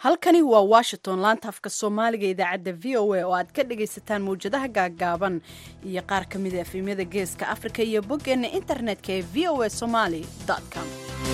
halkani waa washington laanta afka soomaaliga idaacadda v o a oo aad ka dhagaysataan mawjadaha gaaggaaban iyo qaar ka mida efemyada geeska afrika iyo boggeenna internetka ee v o a somali com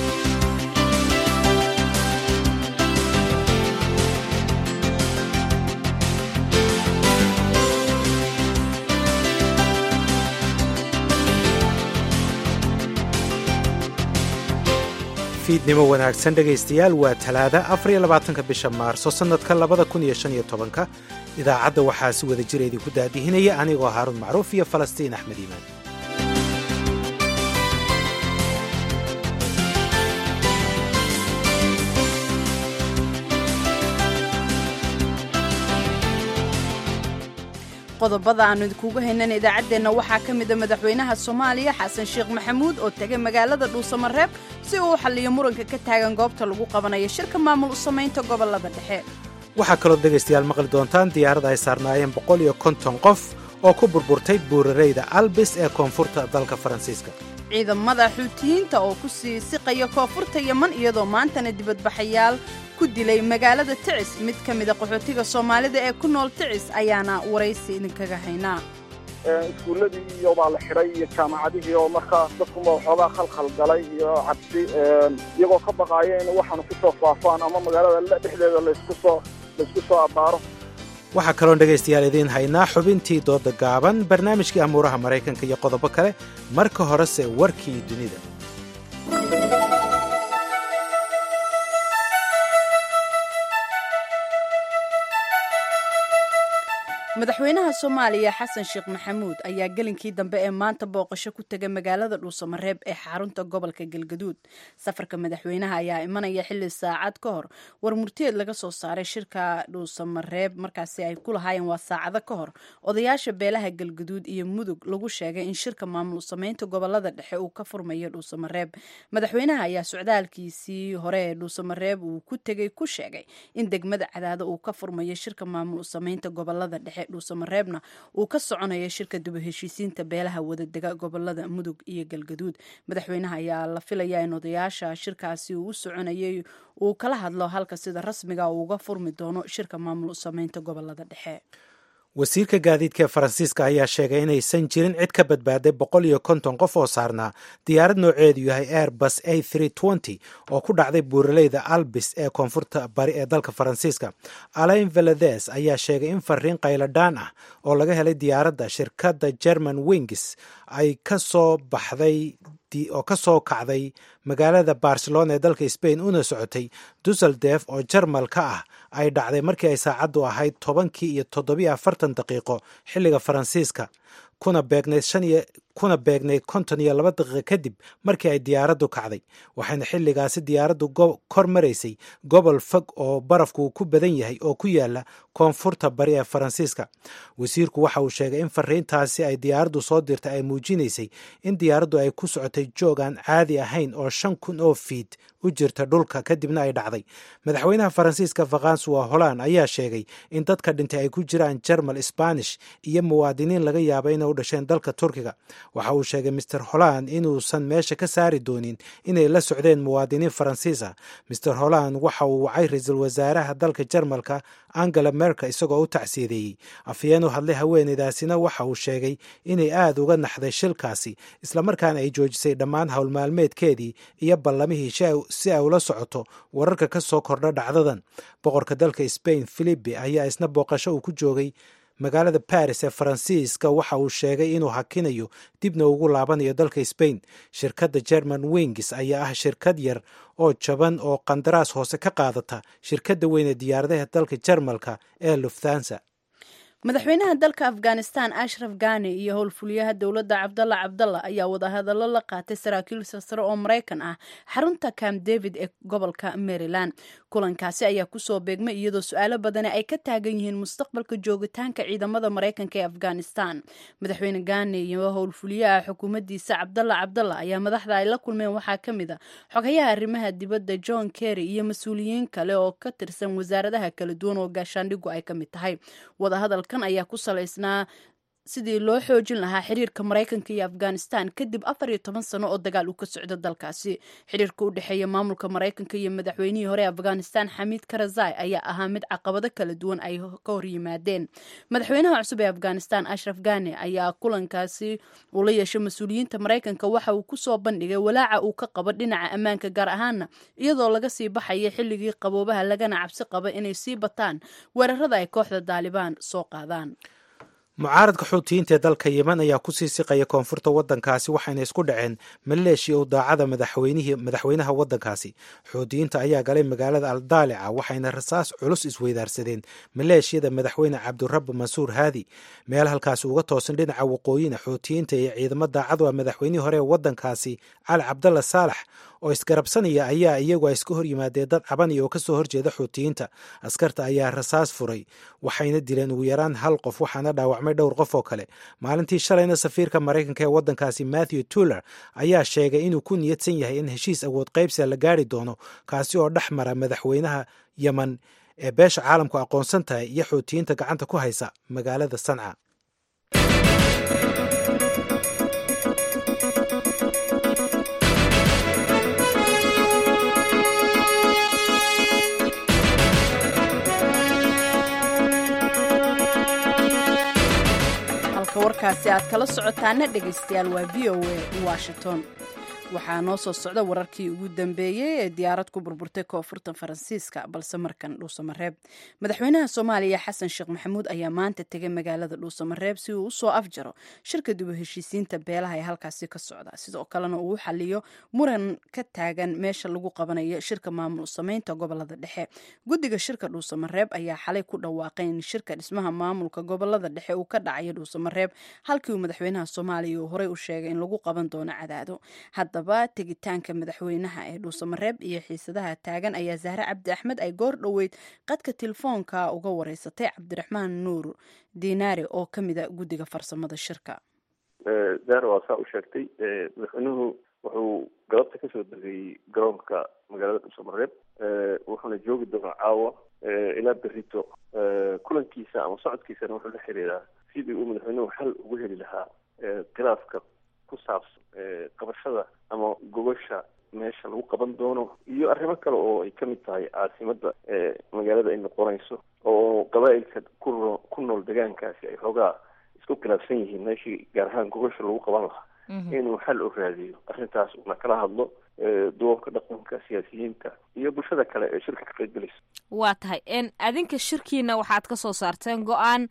fiidnimo wanaagsan dhegaystayaal waa talaada 24 bisha maarso sannadka 2015 idaacadda waxaa si wada jira idinku daadihinaya anigoo haaruun macruuf iyo falastiin axmed iimaan qodobada aanu idinkugu haynan idaacaddeenna waxaa ka mida madaxweynaha soomaaliya xasan sheekh maxamuud oo tegay magaalada dhuusamareeb si uu u xalliyo muranka ka taagan goobta lagu qabanayo shirka maamul u samaynta gobollada dhexe waxaa kaloo dhegaystayaal maqli doontaan diyaarad ay saarnaayeen 150 qof oo ku burburtay buurareyda albis ee koonfurta dalka faransiiska ciidamada xuutiyiinta oo ku sii siqaya koonfurta yeman iyadoo maantana dibadbaxayaal ku dilay magaalada ticis mid ka mida qaxootiga soomaalida ee ku nool ticis ayaana waraysi idinkaga haynaa iskuulladii iyo baa la xidhay iyo jaamacadihii oo markaa dadkuma waxoogaa khalkhal galay iyo cabsi iyagoo ka baqaaya in waxaanu ku soo faafaan ama magaalada dhexdeeda laysku soo abbaaro waxaa kaloon dhegaystayaal idiin haynaa xubintii dooda gaaban barnaamijkii amuuraha maraykanka iyo qodobo kale marka horese warkii dunida madaxweynaha soomaaliya xasan sheekh maxamuud ayaa gelinkii dambe ee maanta booqasho ku tegay magaalada dhuusamareeb ee xarunta gobolka galgaduud safarka madaxweynaha ayaa imanaya xilli saacad ka hor war murtiyeed laga soo saaray shirka dhuusamareeb markaasi ay ku lahaayeen waa saacado ka hor odayaasha beelaha galgaduud iyo mudug lagu sheegay in shirka maamul samaynta gobolada dhexe uu ka furmayo dhuusamareeb madaxweynaha ayaa socdaalkiisii hore ee dhuusamareeb uu ku tegay ku sheegay in degmada cadaado uu ka furmayo shirka maamul samaynta gobolada dhexe dhuusamareebna uu ka soconayo shirka dib u heshiisiinta beelaha wadadega gobolada mudug iyo galgaduud madaxweynaha ayaa la filayaa in odayaasha shirkaasi uu u soconayay uu kala hadlo halka sida rasmiga uu uga furmi doono shirka maamul samaynta gobolada dhexe wasiirka gaadiidka ee faransiiska ayaa sheegay inaysan jirin cid ka badbaaday 150 qof oo saarnaa diyaarad nooceedu yahay airbus A320 oo ku dhacday buuraleyda albis ee koonfurta bari ee dalka faransiiska alain velades ayaa sheegay in fariin qayladhaan ah oo laga helay diyaaradda shirkadda german wings ay ka soo kacday magaalada barcelona ee dalka spain una socotay dusseldorf oo jarmalka ah ay dhacday markii ay saacaddu ahayd 10:47 daqiiqo xilliga faransiiska kuna beegnayd 52 daqiiqo kadib markii ay diyaaraddu kacday waxayna xilligaasi diyaaraddu kor maraysay gobol fog oo barafku ku badan yahay oo ku yaala koonfurta bari ee faransiiska wasiirku waxa uu sheegay in fariintaasi ay diyaaraddu soo dirtay ay muujinaysay in diyaaraddu ay ku socotay joog aan caadi ahayn oo 5,000 oo fiid u jirta dhulka kadibna ay dhacday madaxweynaha faransiiska François Hollande ayaa sheegay in dadka dhintay ay ku jiraan Jarmal, Spanish iyo muwaadiniin laga yaabo inay u dhasheen dalka Turkiga waxa uu sheegay Mr Hollande inuusan meesha ka saari doonin inay la socdeen muwaadiniin Faransiis ah Mr Hollande waxa uu wacay ra'iisul wasaaraha dalka Jarmalka Angela Merkel isagoo u tacsiideeyay afhayeen u hadlay haweeneydaasina waxa uu sheegay inay aad uga naxday shilkaasi isla markaana ay joojisay dhammaan hawl maalmeedkeedii iyo ballamihii si ay ula socoto wararka ka soo kordha dhacdadan boqorka dalka Spain Felipe ayaa isna booqasho uu ku joogay magaalada Paris ee Faransiiska waxa uu sheegay inuu hakinayo dibna ugu laabanayo dalka Spain shirkadda German Wings ayaa ah shirkad yar oo jaban oo qandaraas hoose ka qaadata shirkadda weyn ee diyaaradaha dalka Jarmalka ee Lufthansa madaxweynaha dalka afghanistan ashraf ghani iyo howlfuliyaha dowladda cabdalla cabdalla ayaa wadahadallo la qaatay saraakiil sare oo maraykan ah xarunta camp david ee gobolka maryland kulankaasi ayaa kusoo beegmay iyadoo su-aalo badani ay ka taagan yihiin mustaqbalka joogitaanka ciidamada maraykanka ee afghanistan madaxweyne ghani iyo howlfuliyaha xukuumaddiisa cabdalla cabdalla ayaa madaxda ay la kulmeen waxaa ka mid a xogayaha arrimaha dibadda john kerry iyo mas-uuliyiin kale oo ka tirsan wasaaradaha kala duwan oo gaashaandhigu ay ka mid tahay wadahadalkan ayaa ku salaysnaa sidii loo xoojin lahaa xiriirka Mareykanka iyo Afghanistan kadib 14 sano oo dagaal uu ka socdo dalkaasi. Xiriirka u dhexeeya maamulka Mareykanka iyo madaxweynihii hore Afghanistan Hamid Karzai ayaa ahaa mid caqabado kala duwan ay ka hor yimaadeen. Madaxweynaha cusub ee Afghanistan Ashraf Ghani ayaa kulankaasi uu la yeeshay mas'uuliyiinta Mareykanka waxa uu ku soo bandhigay walaaca uu ka qabo dhinaca ammaanka gaar ahaan iyadoo laga sii baxay xilligii qaboobaha lagana cabsi qabo inay sii bataan weerarada ay kooxda Taliban soo qaadaan. mucaaradka xuutiyiinta ee dalka yemen ayaa kusii siqaya koonfurta waddankaasi waxayna isku dhaceen maleeshiya u daacada madaxweynaha waddankaasi. xuutiyiinta ayaa galay magaalada aldaalica waxayna rasaas culus isweydaarsadeen maleeshiyada madaxweyne cabdirabbi mansuur haadi. meel halkaasi uga toosan dhinaca waqooyina xuutiyiinta iyo ciidamo daacadu ah madaxweynihii hore ee waddankaasi cali cabdalla saalax oo isgarabsanaya ayaa iyagu ay iska hor yimaadeen dad cabanaya oo kasoo horjeeda xuutiyiinta. askarta ayaa rasaas furay waxayna dileen ugu yaraan hal qof waxaana dhaawacmay dhowr qof oo kale. maalintii shalayna safiirka Mareykanka ee waddankaasi Matthew Tuller ayaa sheegay inuu ku niyadsan yahay in heshiis awood qaybsiga la gaari doono kaasi oo dhex mara madaxweynaha Yemen ee beesha caalamku aqoonsan tahay iyo xuutiyiinta gacanta ku haysa magaalada Sanca. warkaasi aad kala socotaana dhegaystayaal waa VOA Washington. waxaa noo soo socda wararkii ugu dambeeyey ee diyaarad ku burburtay koonfurta Faransiiska balse markan Dhuusamareeb. Madaxweynaha Soomaaliya Xasan Sheekh Maxamuud ayaa maanta tegay magaalada Dhuusamareeb si uu u soo afjaro shirka dib u heshiisiinta beelaha ee halkaasi ka socda, sidoo kalena uu xaliyo muran ka taagan meesha lagu qabanayo shirka maamul sameynta gobolada dhexe. Guddiga shirka Dhuusamareeb ayaa xalay ku dhawaaqay in shirka dhismaha maamulka gobolada dhexe uu ka dhacayo Dhuusamareeb halkii uu madaxweynaha Soomaaliya uu horey u sheegay in lagu qaban doono Cadaado. Haddaba tegitaanka madaxweynaha ee Dhuusamareeb iyo xiisadaha taagan ayaa Zahra Cabdi Axmed ay goor dhoweyd qadka telefoonka uga wareysatay Cabdiraxmaan Nuur Diinaari oo ka mid ah guddiga farsamada shirka. Zahra waa saa u sheegtay madaxweynuhu wuxuu galabta ka soo degay garoonka magaalada Dhuusamareeb wuxuuna joogi doonaa caawa ilaa berrito. kulankiisa ama socodkiisana wuxuu la xiriiraa sidii uu madaxweynuhu xal ugu heli lahaa khilaafka ku saabsan qabashada ama gogosha meesha lagu qaban doono iyo arrimo kale oo ay ka mid tahay caasimadda magaalada ay noqonayso oo qabaa'ilka ku nool deegaankaasi ay xoogaa isku khilaafsan yihiin meeshii gaar ahaan gogosha lagu qaban lahaa inuu xal u raadiyo arrintaas una kala hadlo duubabka dhaqanka, siyaasiyiinta iyo bulshada kale ee shirka ka qaybgalaysa. waa tahay adinka shirkiina waxaad ka soo saarteen go-aan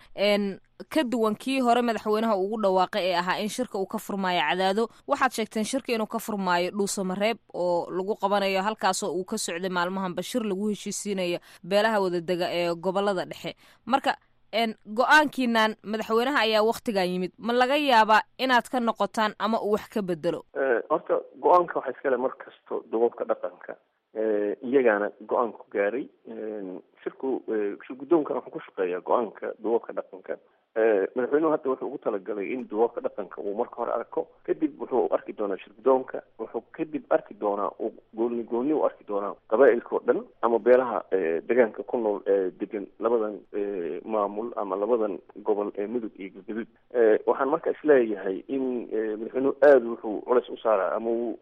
ka duwan kii hore madaxweynaha ugu dhawaaqay ee ahaa in shirka uu ka furmaayo Cadaado. waxaad sheegteen shirka inuu ka furmaayo Dhuusamareeb oo lagu qabanayo halkaasoo uu ka socday maalmahan bashir lagu heshiisiinayo beelaha wadadega ee gobolada dhexe. marka go-aankiinan madaxweynaha ayaa waktigan yimid, ma laga yaabaa inaad ka noqotaan ama uu wax ka bedelo? horta go-aanka waxaa iskale mar kasto duubabka dhaqanka iyagaana go-aan ku gaaray. shirku guddoonkana wuxuu ku shaqeeyaa go-aanka duubabka dhaqanka. madaxweynuhu hadda wuxuu ugu talagalay in duubabka dhaqanka uu marka hore arko, kadib wuxuu arki doonaa shirgudoonka, wuxuu kadib arki doonaa gooni u arki doonaa qabaa'ilka oo dhan ama beelaha deegaanka ku nool degan labadan maamul ama labadan gobol ee mudug iyo galgaduud. waxaan marka isleeyahay in madaxweynuhu aada wuxuu culays u saaraa ama uu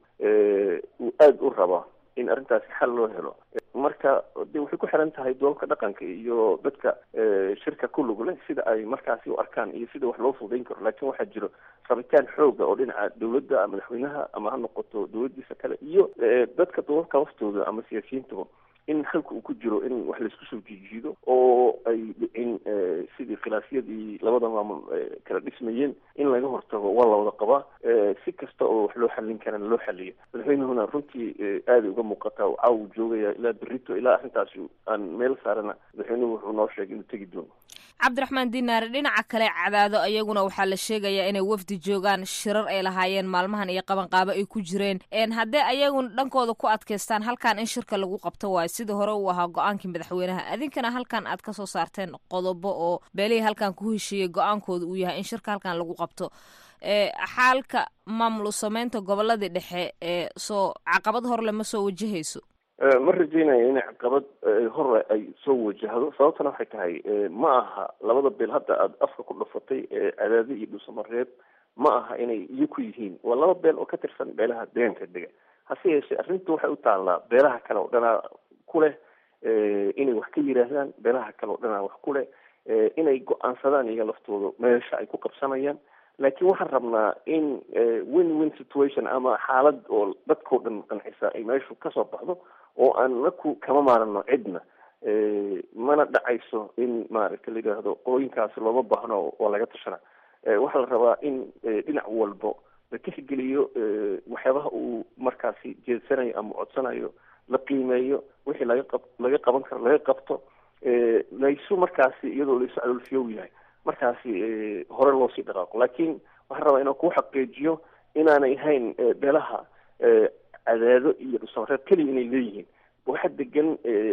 aada u rabaa in arrintaasi xal loo helo. marka de waxay ku xiran tahay duubabka dhaqanka iyo dadka shirka ku lug leh sida ay markaasi u arkaan iyo sida wax loo fududayn karo. laakiin waxaa jiro rabitaan xooga oo dhinaca dawladda madaxweynaha ama ha noqoto dawladdiisa kale iyo dadka duubabka laftooda ama siyaasiyiintaba in xalka uu ku jiro in wax laisku soo jiijiido oo ay dhicin sidii khilaafyadii labada maamul kala dhismayeen in laga hortago waa la wada qabaa. si kasta oo wax loo xallin karana loo xaliyo. madaxweynuhuna runtii aaday uga muuqataa caawu joogaya ilaa berrito ilaa arrintaasi aan meel saarana madaxweynuhu wuxuu noo sheegay inuu tegi doono. Cabdiraxmaan Diinaari, dhinaca kale Cadaado ayaguna waxaa la sheegayaa inay wafdi joogaan shirar ay lahaayeen maalmahan iyo qabanqaabo ay ku jireen. haddee ayaguna dhankooda ku adkaystaan halkan in shirka lagu qabto waayo sida hore uu ahaa go-aankii madaxweynaha, adinkana halkan aad ka soo saarteen qodobo oo beelihii halkan ku heshiiyey go-aankooda uu yahay in shirka halkan lagu qabto. xaalka maamul sameynta goboladii dhexe soo caqabad hor lama soo wajahayso? ma rajeynayo inay caqabad hore ay soo wajahdo. sababtana waxay tahay ma aha labada beel hadda aada afka ku dhufatay Cadaado iyo Dhuusamareeb ma aha inay iyo ku yihiin, waa laba beel oo ka tirsan beelaha deegaanka dega. hase yeeshee arrintu waxay u taallaa beelaha kale oo dhanaa ku leh inay wax ka yidhaahdaan, beelaha kale oo dhanaa wax ku leh inay go-aansadaan iyaga laftooda meesha ay ku qabsanayaan. laakiin waxaan rabnaa in win-win situation ama xaalad oo dadkao dhan qancisa ay meeshu kasoo baxdo, oo aan naku kama maarano cidna, mana dhacayso in maaragta la yidhaahdo qolooyinkaasi looma baahno oo laga tashana. waxaa la rabaa in dhinac walbo la tixgeliyo waxyaabaha uu markaasi jeedsanayo ama codsanayo, la qiimeeyo, wixii laga qaban karo laga qabto, laysu markaasi iyadoo laysu caloolfiyow yahay markaasi hore loo sii dhaqaaqo. laakiin waxaan rabaa inaan ku xaqiijiyo inaanay ahayn beelaha Cadaado iyo Dhuusamareeb keliya inay leeyihiin. waxaa degan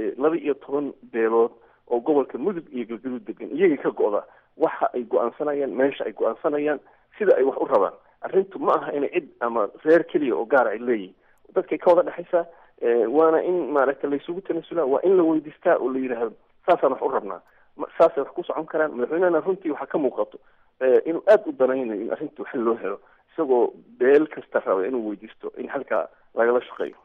12 beelood oo gobolka Mudug iyo Galgaduud degan, iyagii ka go-da waxa ay go-aansanayaan, meesha ay go-aansanayaan, sida ay wax u rabaan. arrintu ma aha inay cid ama reer keliya oo gaara ay leeyihiin, dadkay ka wada dhexaysaa. waana in maaragta laysugu tanasulaa, waa in la weydiistaa oo la yidhaahdo saasaan wax u rabnaa, saasay wax ku socon karaan. madaxweynehana runtii waxaa ka muuqato inuu aada u danaynayo in arrintu xal loo helo, isagoo beel kasta raba inuu weydiisto in halkaa lagala shaqeeyo.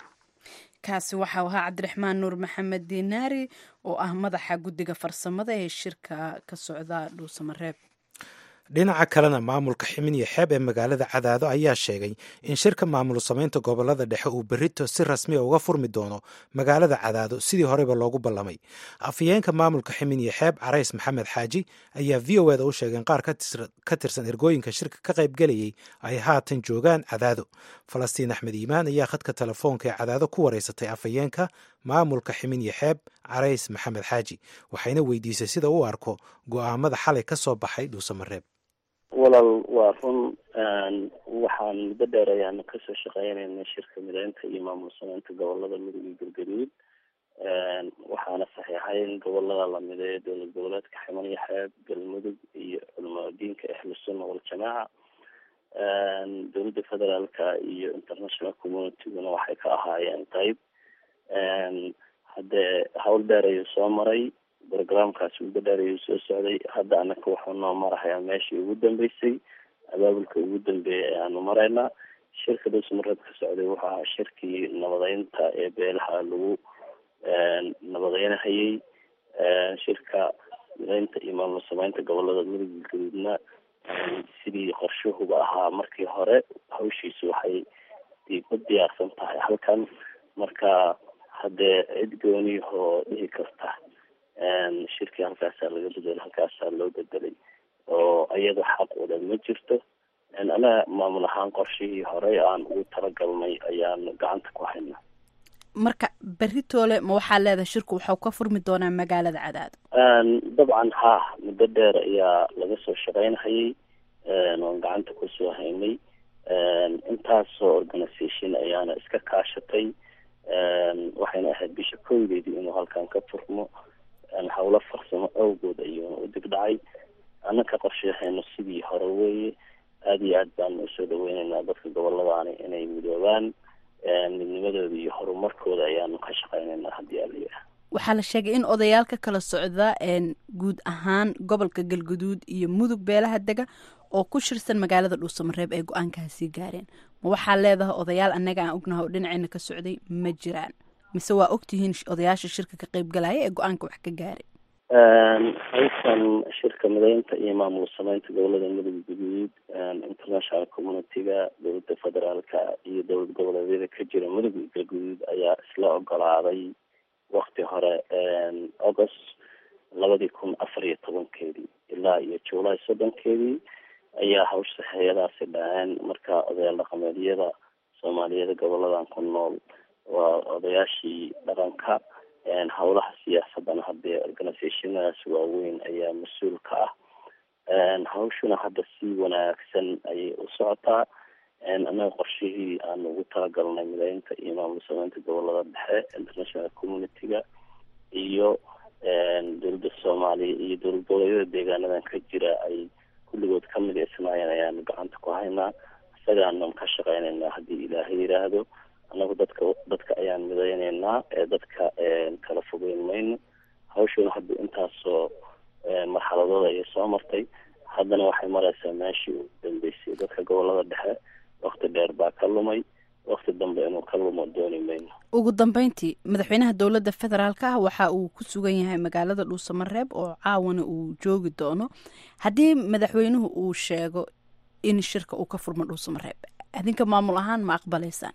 kaasi waxau ahaa Cabdiraxmaan Nuur Maxamed Diinaari oo ah madaxa guddiga farsamada ee shirka ka socda Dhuusamareeb. dhinaca kalena maamulka Ximin iyo Xeeb ee magaalada Cadaado ayaa sheegay in shirka maamul samaynta gobolada dhexe uu berrito si rasmi ah uga furmi doono magaalada Cadaado sidii horeba loogu ballamay. afhayeenka maamulka Ximin iyo Xeeb Carays Maxamed Xaaji ayaa VOA-da u sheegay in qaar ka tirsan ergooyinka shirka ka qaybgalayay ay haatan joogaan Cadaado. Falastiin Axmed Iimaan ayaa khadka telefoonka ee Cadaado ku wareysatay afhayeenka maamulka Ximin iyo Xeeb Carays Maxamed Xaaji, waxayna weydiisay sida uu arko go'aamada xalay ka soo baxay Dhuusamareeb. walaal waa run, waxaan muddo dheer ayaan kasoo shaqeynayna shirka mideynta iyo maamul samaynta gobolada Mudug iyo Galgaduud, waxaana saxiixay in gobolada la mideeyo dowlad goboleedka Ximin iyo Xeeb, Galmudug iyo culimadiinka Ahlusunna waljamaaca. dowladda federaalka iyo international communityguna waxay ka ahaayeen qayb. haddee hawl dheer ayuu soo maray, programkaasi muddo dheer ayuu soo socday. hadda anaka waxuu noo marahayaa meeshii ugu dambeysay, abaabulka ugu dambeeyay ayaanu maraynaa. shirka Dhuusamareeb ka socday wuxuu ahaa shirkii nabadeynta ee beelaha lagu nabadeynahayay. shirka mideynta iyo maamul samaynta gobolada Mudug iyo Galgaduudna sidii qorshuhuba ahaa markii hore, hawshiisu waxay u diyaarsan tahay halkan. marka haddee cid gooniyahoo dhihi karta shirkii halkaasaa laga bedelay, halkaasaa loo bedelay oo iyada xaq u dhan ma jirto. anaga maamul ahaan qorshihii horey aan ugu talagalnay ayaan gacanta ku haynaa. marka beritoole ma waxaa leedahay shirku waxau ka furmi doonaa magaalada Cadaado? dabcan haa, muddo dheer ayaa laga soo shaqeynhayay, waan gacanta kusoo haynay. intaasoo organisation ayaana iska kaashatay, waxayna ahayd bisha 1 inuu halkan ka furmo. hawlo farsamo awgood ayuuna u dibdhacay. annaka qorshahayno sidii hore weeye. aada iyo aad baan usoo dhaweynaynaa dadka goboladaani inay midoobaan, midnimadooda iyo horumarkooda ayaanu ka shaqeynaynaa haddii aliya. waxaa la sheegay in odayaal ka kala socda guud ahaan gobolka Galgaduud iyo Mudug beelaha dega oo ku shirsan magaalada Dhuusamareeb ay go-aankaasi gaareen. ma waxaa leedahay odayaal annaga aan ognahay oo dhinacayna ka socday ma jiraan, mise waa ogtihiin odayaasha shirka ka qaybgalaya ee go-aanka wax ka gaaray? halkan shirka mideynta iyo maamul samaynta gobolada Mudug iyo Galgaduud, international communityga, dowladda federaalka iyo dowlad goboleedyada ka jira Mudug iyo Galgaduud ayaa isla ogolaaday wakti hore August 2014 ilaa iyo July 30 ayaa hawsha hay'adaasi dhaceen. marka odayaal dhaqameedyada Soomaaliyeed goboladan ku nool waa odayaashii dhaqanka. hawlaha siyaasadana haddee organisationadaas waaweyn ayaa mas-uul ka ah. hawshuna hadda si wanaagsan ayay u socotaa. annaga qorshihii aan ugu talagalnay mideynta iyo maamul samaynta gobolada dhexe, international communityga iyo dowladda Soomaaliya iyo dowlad goboleedyada deegaanadan ka jira ay kulligood ka mideysanaayeen ayaanu gacanta ku haynaa. isagaanaan ka shaqeynaynaa haddii ilaahay yidhaahdo. annagu dadka ayaan midayneynaa dadka kala fogeyn mayno. hawshuna hadda intaasoo marxaladooda ayay soo martay, haddana waxay maraysaa meeshii u dambeysay. dadka gobolada dhexe wakti dheer baa ka lumay, wakti dambe inuu ka lumo dooni mayno. ugu dambeyntii madaxweynaha dowladda federaalka ah waxa uu ku sugan yahay magaalada dhuusamareeb oo caawana uu joogi doono. haddii madaxweynuhu uu sheego in shirka uu ka furmo dhuusamareeb, adinka maamul ahaan ma aqbalaysaan?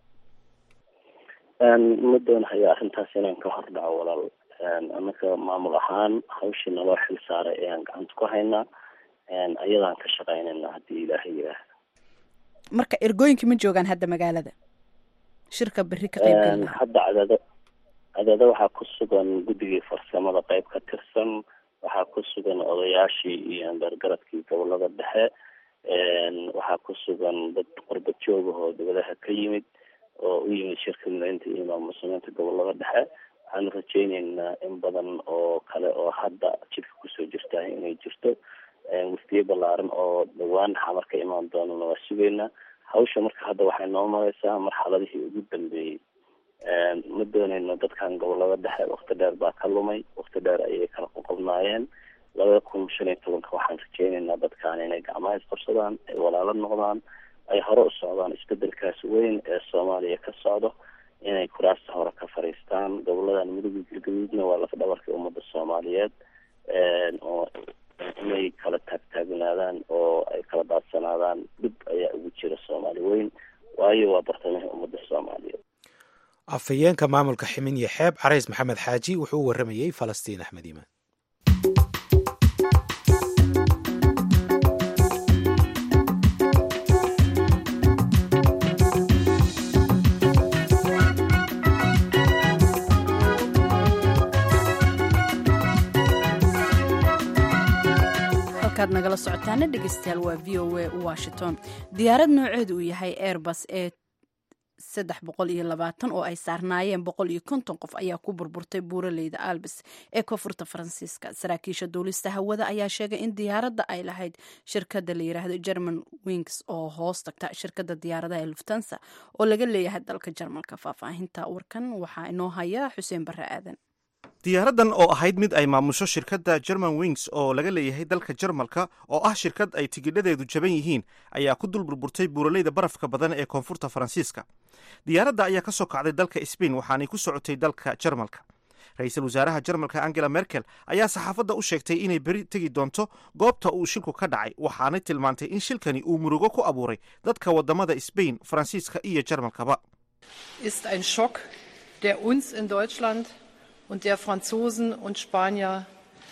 ma doonahayo arrintaas inaan ka hor dhaco walaal. annaka maamul ahaan hawshii naloo xil saaray ayaan gacanta ku haynaa, ayadaan ka shaqaynaynaa haddii ilaahay yidhaahdo. marka ergooyinka ma joogaan hadda magaalada shirka berri ka qayb hadda cadaado waxaa ku sugan guddigii farsamada qayb ka tirsan, waxaa ku sugan odayaashii iyo andargaradkii gobolada dhexe, waxaa ku sugan dad qurba joogahoo dibadaha ka yimid oo u yimid shirka mideynta iyo imaam muslimiinta gobolada dhexe. waxaanu rajayneynaa in badan oo kale oo hadda jidka kusoo jirtaa inay jirto. wafdiye ballaaran oo dhawaan xamar ka imaan doonana waa sugeynaa. hawsha marka hadda waxay noo maraysaa marxaladihii ugu dambeeyey. ma dooneyno dadkan gobolada dhexe wakti dheer baa ka lumay, wakti dheer ayay kala qoqobnaayeen. 2015 waxaan rajayneynaa dadkaan inay gacmaha isqabsadaan, ay walaalo noqdaan, ay hore u socdaan isbedelkaas weyn ee soomaaliya ka socdo, inay kuraasta hore ka fariistaan. goboladan midowga galgaduudna waa lafdhabarka ummadda soomaaliyeed, oo inay kala taagtaagnaadaan oo ay kala daadsanaadaan dhib ayaa ugu jira soomaali weyn, waayo waa bartamaha ummadda soomaaliyeed. afhayeenka maamulka ximin iyo xeeb carays maxamed xaaji wuxuu u waramayey falastiin axmed iimaan. nagala socotaana dhegeystayaal waa v o a washington. diyaarad nooceedu uu yahay airbus ee 320 oo ay saarnaayeen 150 qof ayaa ku burburtay buuraleyda Alpes ee koonfurta Faransiiska. saraakiisha duulista hawada ayaa sheegay in diyaaradda ay lahayd shirkadda la yiraahdo German Wings oo hoos tagta shirkadda diyaaradaha Lufthansa oo laga leeyahay dalka Jarmalka. faahfaahinta warkan waxaa inoo haya Xuseen Barre Aadan. diyaaraddan oo ahayd mid ay maamusho shirkadda German Wings oo laga leeyahay dalka Jarmalka oo ah shirkad ay tigidhadeedu jaban yihiin ayaa ku dul burburtay buuraleyda barafka badan ee koonfurta Faransiiska. diyaaradda ayaa ka soo kacday dalka Spain waxaanay ku socotay dalka Jarmalka. ra-iisul wasaaraha Jarmalka Angela Merkel ayaa saxaafadda u sheegtay inay beri tegi doonto goobta uu shilku ka dhacay, waxaanay tilmaantay in shilkani uu murugo ku abuuray dadka wadamada Spain, Faransiiska iyo Jarmalkaba. ist ein Schock, der uns in Deutschland und der Franzosen und Spanier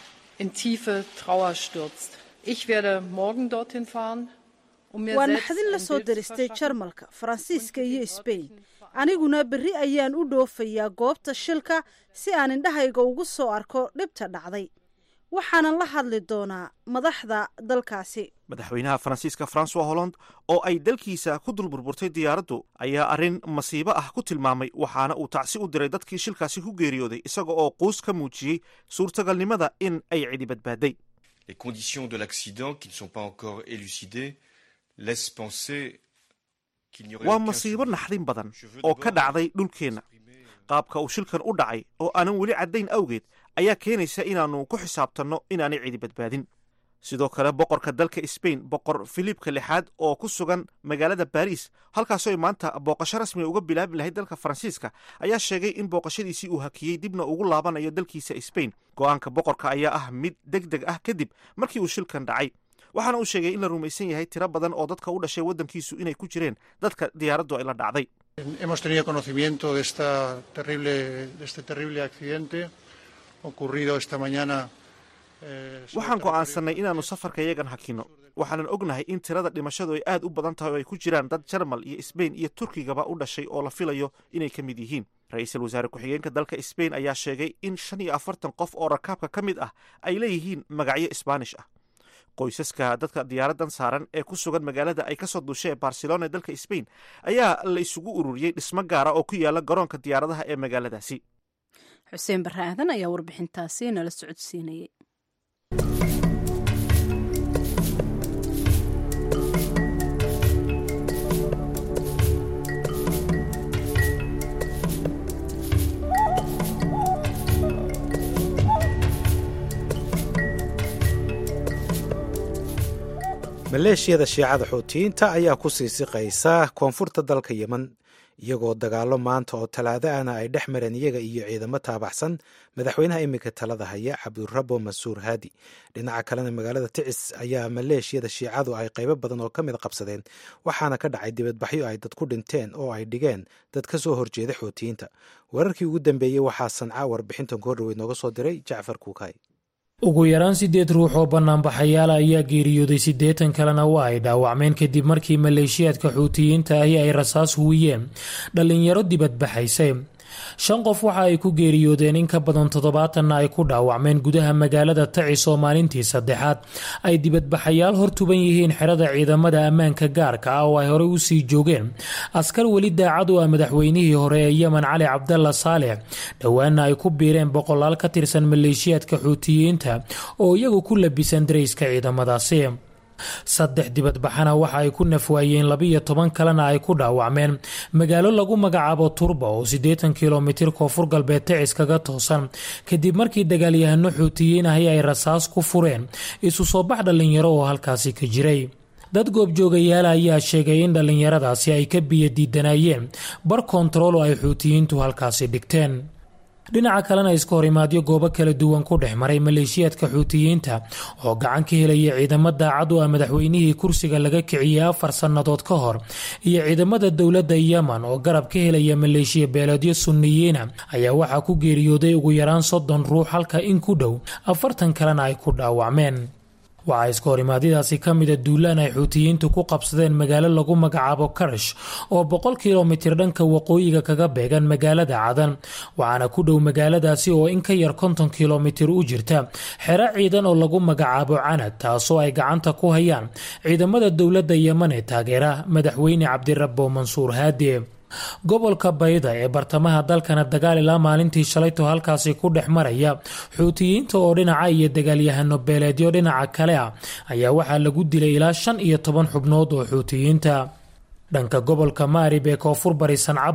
in tiefe Trauer stürzt. Ich werde morgen dorthin fahren, um mir waa selbst naxdin la ein soo Bild diristay verschaffen. Jarmalka, Faransiiska iyo Spain. aniguna berri ayaan u dhoofayaa goobta shilka si aan indhahayga ugu soo arko dhibta dhacday. waxaanan la hadli doonaa madaxda dalkaasi. madaxweynaha Faransiiska François Hollande oo ay dalkiisa ku dul burburtay diyaaraddu ayaa arrin masiibo ah ku tilmaamay, waxaana uu tacsi u diray dadkii shilkaasi ku geeriyooday isaga oo quus ka muujiyey suurtagalnimada in ay cidi badbaaday. Les conditions de l'accident qui ne sont pas encore élucidées laissent penser qu'il n'y aurait waa aucun masiibo survivant. naxdin badan Je veux oo ka d'abord dhacday dhulkeenna. exprimer qaabka uu shilkan u dhacay oo aanan weli caddayn awgeed ayaa keenaysa inaannu ku xisaabtanno inaanay cidi badbaadin. sidoo kale boqorka dalka Spain, boqor Philipka lixaad oo ku sugan magaalada Paris, halkaasoo ay maanta booqasho rasmi uga bilaabi lahayd dalka Faransiiska, ayaa sheegay in booqashadiisii uu hakiyey dibna ugu laabanayo dalkiisa Spain. go'aanka boqorka ayaa ah mid degdeg ah kadib markii uu shilkan dhacay, waxaana uu sheegay in la rumaysan yahay tiro badan oo dadka u dhashay waddankiisu inay ku jireen dadka diyaaraddu ay la dhacday. Hemos tenido conocimiento de este terrible accidente ocurrido esta mañana. waxaan go'aansannay inaannu safarka yagan hakino. waxaanan ognahay in tirada dhimashadu ay aad u badan tahay oo ay ku jiraan dad Jarmal iyo Spain iyo Turkigaba u dhashay oo la filayo inay ka mid yihiin. ra-iisul wasaare ku-xigeenka dalka Spain ayaa sheegay in 45 qof oo rakaabka ka mid ah ay leeyihiin magacyo Isbaanish ah. qoysaska dadka diyaaraddan saaran ee ku sugan magaalada ay ka soo duushay ee Barcelona ee dalka Spain ayaa la isugu ururiyey dhismo gaara oo ku yaala garoonka diyaaradaha ee magaaladaasi. Xuseen Barre Aadan ayaa warbixintaasi nala socodsiinayay. maleeshiyada shiicada xuutiyiinta ayaa ku sii siqaysa koonfurta dalka yemen iyagoo dagaalo maanta oo talaado ahna ay dhex mareen iyaga iyo ciidamo taabaxsan madaxweynaha iminka talada haya cabdirabo mansuur haadi. dhinaca kalena magaalada ticis ayaa maleeshiyada shiicadu ay qaybo badan oo ka mid qabsadeen, waxaana ka dhacay dibadbaxyo ay dad ku dhinteen oo ay dhigeen dad ka soo horjeeda xuutiyiinta. wararkii ugu dambeeyey waxaa Sanca warbixintan ku horreweyd nooga soo diray Jacfar Kuukay. ugu yaraan 8 ruux oo banaanbaxayaal ayaa geeriyooday 80 kalena waa ay dhaawacmeen kadib markii maleeshiyaadka xuutiyiinta ahi ay rasaas huwiyeen dhalinyaro dibadbaxaysay. 5 qof waxa ay ku geeriyoodeen, in ka badan 70 ay ku dhaawacmeen gudaha magaalada Tacis oo maalintii saddexaad ay dibadbaxayaal hortuban yihiin xerada ciidamada ammaanka gaarka ah oo ay hore u sii joogeen askar weli daacad u ah madaxweynihii hore ee Yemen Cali Cabdalla Saalex. dhowaana ay ku biireen boqolaal ka tirsan maleeshiyaadka xuutiyiinta oo iyagu ku labisan dareyska ciidamadaasi. 3 dibadbaxana waxa ay ku nafwaayeen 12 kalena ay ku dhaawacmeen magaalo lagu magacaabo Turba oo 80 kilomitir koonfur galbeed Tacis kaga toosan kadib markii dagaalyahano xuutiyiin ahi ay rasaas ku fureen isu soo bax dhalinyaro oo halkaasi ka jiray. dad goobjoogayaal ayaa sheegay in dhalinyaradaasi ay ka biyo diidanayeen bar kontarool oo ay xuutiyiintu halkaasi dhigteen. dhinaca kalena iska horimaadyo goobo kala duwan ku dhex maray maleeshiyaadka xuutiyiinta oo gacan ka helaya ciidamo daacad u ah madaxweynihii kursiga laga kiciyay 4 sannadood ka hor iyo ciidamada dowladda Yemen oo garab ka helaya maleeshiya beeleedyo sunniyiina ayaa waxaa ku geeriyooday ugu yaraan 30 ruux halka in ku dhow 40 kalena ay ku dhaawacmeen. waxaa iska horimaadadaasi ka mida duulaan ay xuutiyiintu ku qabsadeen magaalo lagu magacaabo Karash oo 100 kilomitir dhanka waqooyiga kaga beegan magaalada Cadan, waxaana ku dhow magaaladaasi oo in ka yar 50 kilomitir u jirta xero ciidan oo lagu magacaabo Canad, taasoo ay gacanta ku hayaan ciidamada dowladda Yemen ee taageera madaxweyne Cabdirabo Mansuur Haadi. gobolka Bayda ee bartamaha dalkana dagaal ilaa maalintii shalayto halkaasi ku dhex maraya xuutiyiinta oo dhinaca iyo dagaalyahano beeleedyo dhinaca kale ah ayaa waxaa lagu dilay ilaa 15 xubnood oo xuutiyiinta. dhanka gobolka Maarib ee koonfur bari Sanca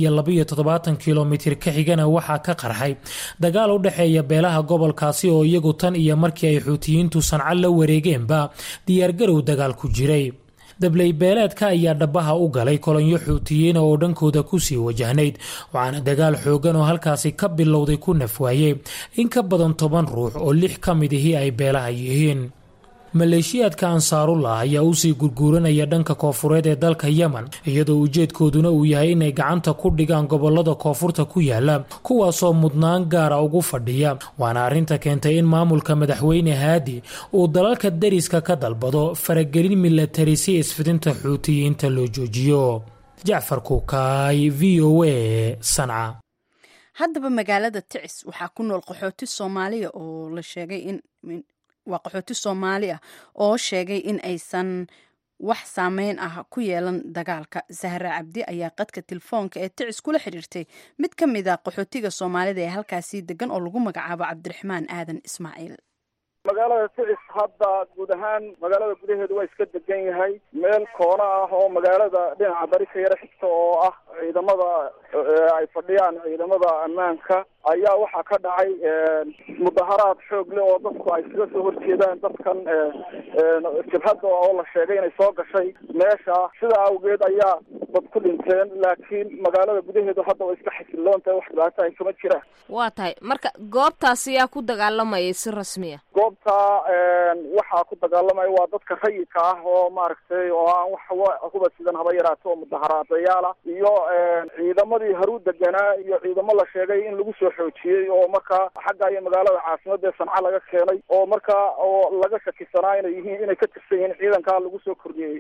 172 kilomitir ka xigana waxaa ka qarxay dagaal u dhaxeeya beelaha gobolkaasi oo iyagu tan iyo markii ay xuutiyiintu Sanca la wareegeenba diyaargarow dagaal ku jiray. dablay beeleedka ayaa dhabaha u galay kolonyo xuutiyiin oo dhankooda ku sii wajahnayd, waxaana dagaal xoogan oo halkaasi ka bilowday ku nafwaayay in ka badan 10 ruux oo 6 ka mid ahi ay beelaha yihiin. maleeshiyaadka Ansaarullah ayaa u sii gurguuranaya dhanka koonfureed ee dalka Yemen, iyadoo ujeedkooduna uu yahay inay gacanta ku dhigaan gobolada koonfurta ku yaala kuwaasoo mudnaan gaara ugu fadhiya, waana arrinta keentay in maamulka madaxweyne Haadi uu dalalka dariska ka dalbado faragelin milatari si isfidinta xuutiyiinta loo joojiyo. Jacfar Kuukay, VOA, Sanca. haddaba magaalada Ticis waxaa ku nool qaxooti Soomaaliya oo la sheegay in waa qaxooti Soomaali ah oo sheegay in aysan wax saameyn ah ku yeelan dagaalka. Zahra Cabdi ayaa qadka telefoonka ee Ticis kula xiriirtay mid ka mid ah qaxootiga Soomaalida ee halkaasi degan oo lagu magacaabo Cabdiraxmaan Aadan Ismaaciil. magaalada Ticis hadda guud ahaan magaalada gudaheedu waa iska degan yahay, meel koona ah oo magaalada dhinaca bari ka yara xigta oo ah ciidamada ay fadhiyaan ciidamada ammaanka ayaa waxaa ka dhacay mudaharaad xoog leh oo dadku ay iskaga soo horjeedaan dadkan jabhadda oo la sheegay inay soo gashay meesha. sidaa awgeed ayaa dad ku dhinteen, laakiin magaalada gudaheedu hadda way iska xasiloon tahay, wax dhibaato ay kama jiraan. waa tahay marka goobtaasi yaa ku dagaalamayay si rasmi ah? goobta waxaa ku dagaalamaya waa dadka rayidka ah oo maaragtay oo aan wax kuba sidan haba yaraato oo mudaharaadayaala iyo ciidamadii haruu deganaa iyo ciidamo la sheegay in lagu soo xoojiyey oo markaa xagga iyo magaalada caasimada ee Sanca laga keenay oo markaa oo laga shakisanaa inay ka tirsan yihiin ciidanka lagu soo kordhiyey.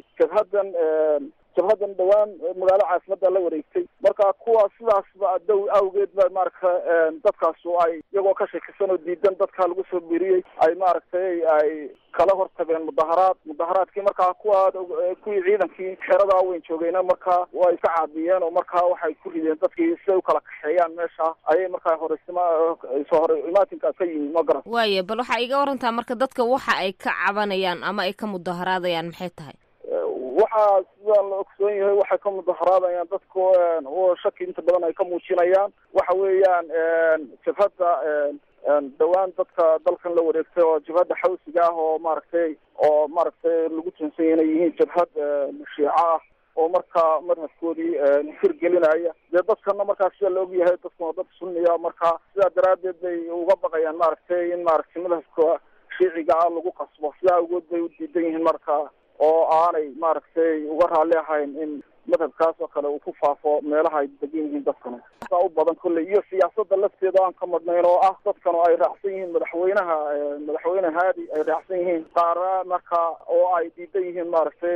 jabhadan dhawaan magaalada caasimada la wareegtay, marka kuwa sidaasba dow awgeed ba maaragta dadkaas ay iyagoo ka shakisan oo diidan dadka lagu soo biiriyey ay maaragtay ay kala hortageen mudaharaadkii. markaa kuwii ciidankii xerada weyn joogayna markaa way iska caabiyeen oo markaa waxay ku rideen dadkii si ay u kala kaxeeyaan meesha ayay markaa soo hore imaatinkaas ka yimid ma garan. waaye bal waxaa iga warantaa marka dadka waxa ay ka cabanayaan ama ay ka mudaharaadayaan maxay tahay? waxaa sida la ogsoon yahay waxay ka mudaharaadayaan dadku oo shaki inta badan ay ka muujinayaan waxa weeyaan jabhadda dhawaan dadka dalkan la wareegtay oo jabhadda xawsiga ah oo maaragtay lagu tunsan inay yihiin jabhad shiico ah oo markaa madhabkoodii hirgelinaya dee dadkana markaa sida la ogyahay dadkuna dad sunniya markaa sidaa daraaddeed bay uga baqayaan maaragtay in maaragtay madhabka shiiciga ah lagu qasbo sidaa awgood bay u diidan yihiin markaa oo aanay maaragtay uga raalli ahayn in madhabkaas oo kale uu ku faafo meelaha ay degan yihiin dadkana saa u badan kolley iyo siyaasadda lafteeda aan ka madnayn oo ah dadkan oo ay raacsan yihiin madaxweyne haadi ay raacsan yihiin qaara marka oo ay diidan yihiin maaragtay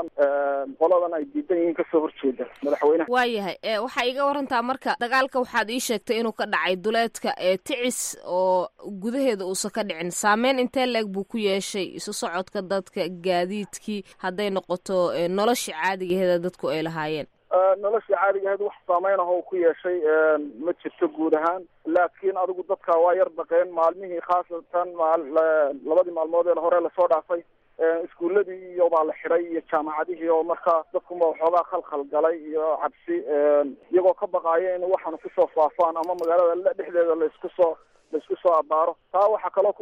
qoladan ay diidan yihiin kasoo horjeeda madaxweynaha. waayahay waxaa iga warantaa marka dagaalka waxaad ii sheegtay inuu ka dhacay duleedka ticis oo gudaheeda uusan ka dhicin saameyn intee leeg buu ku yeeshay isu socodka dadka gaadiidkii hadday noqoto nolosha caadigaheeda dadku ay lahaayeen? noloshii caadigaheed wax saameyn ah oo ku yeeshay ma jirto guud ahaan laakiin adigu dadka waa yar baqeen maalmihii khaasatan labadii maalmood ee hore lasoo dhaafay iskuuladii iyo baa la xidhay iyo jaamacadihii oo markaa dadkuma waxoogaa khalkhal galay iyo cabsi iyagoo ka baqaaya in waxaanu kusoo faafaan ama magaalada dhexdeeda laisku soo abaaro taa waxaa kaloo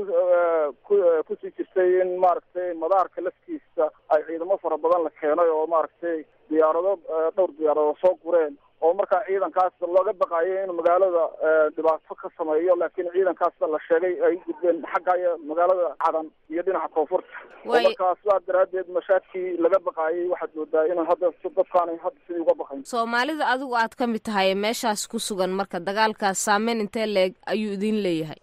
kusii jirtay in maaragtay madaarka laftiisa ay ciidamo fara badan la keenay oo maaragtay dhowr diyaaradood soo gureen oo markaa ciidankaas looga baqayo inuu magaalada dhibaato ka sameeyo laakiin ciidankaas la sheegay ay gudbeen xagga magaalada cadan iyo dhinaca koonfurta oo markaa sidaa daraaddeed mashaadkii laga baqaayay waxaad moodaa in hadda dadkaanay hadda sidii uga baqayn. soomaalida adigu aad ka mid tahay meeshaas ku sugan marka dagaalkaas saameyn intee leeg ayuu idin leeyahay?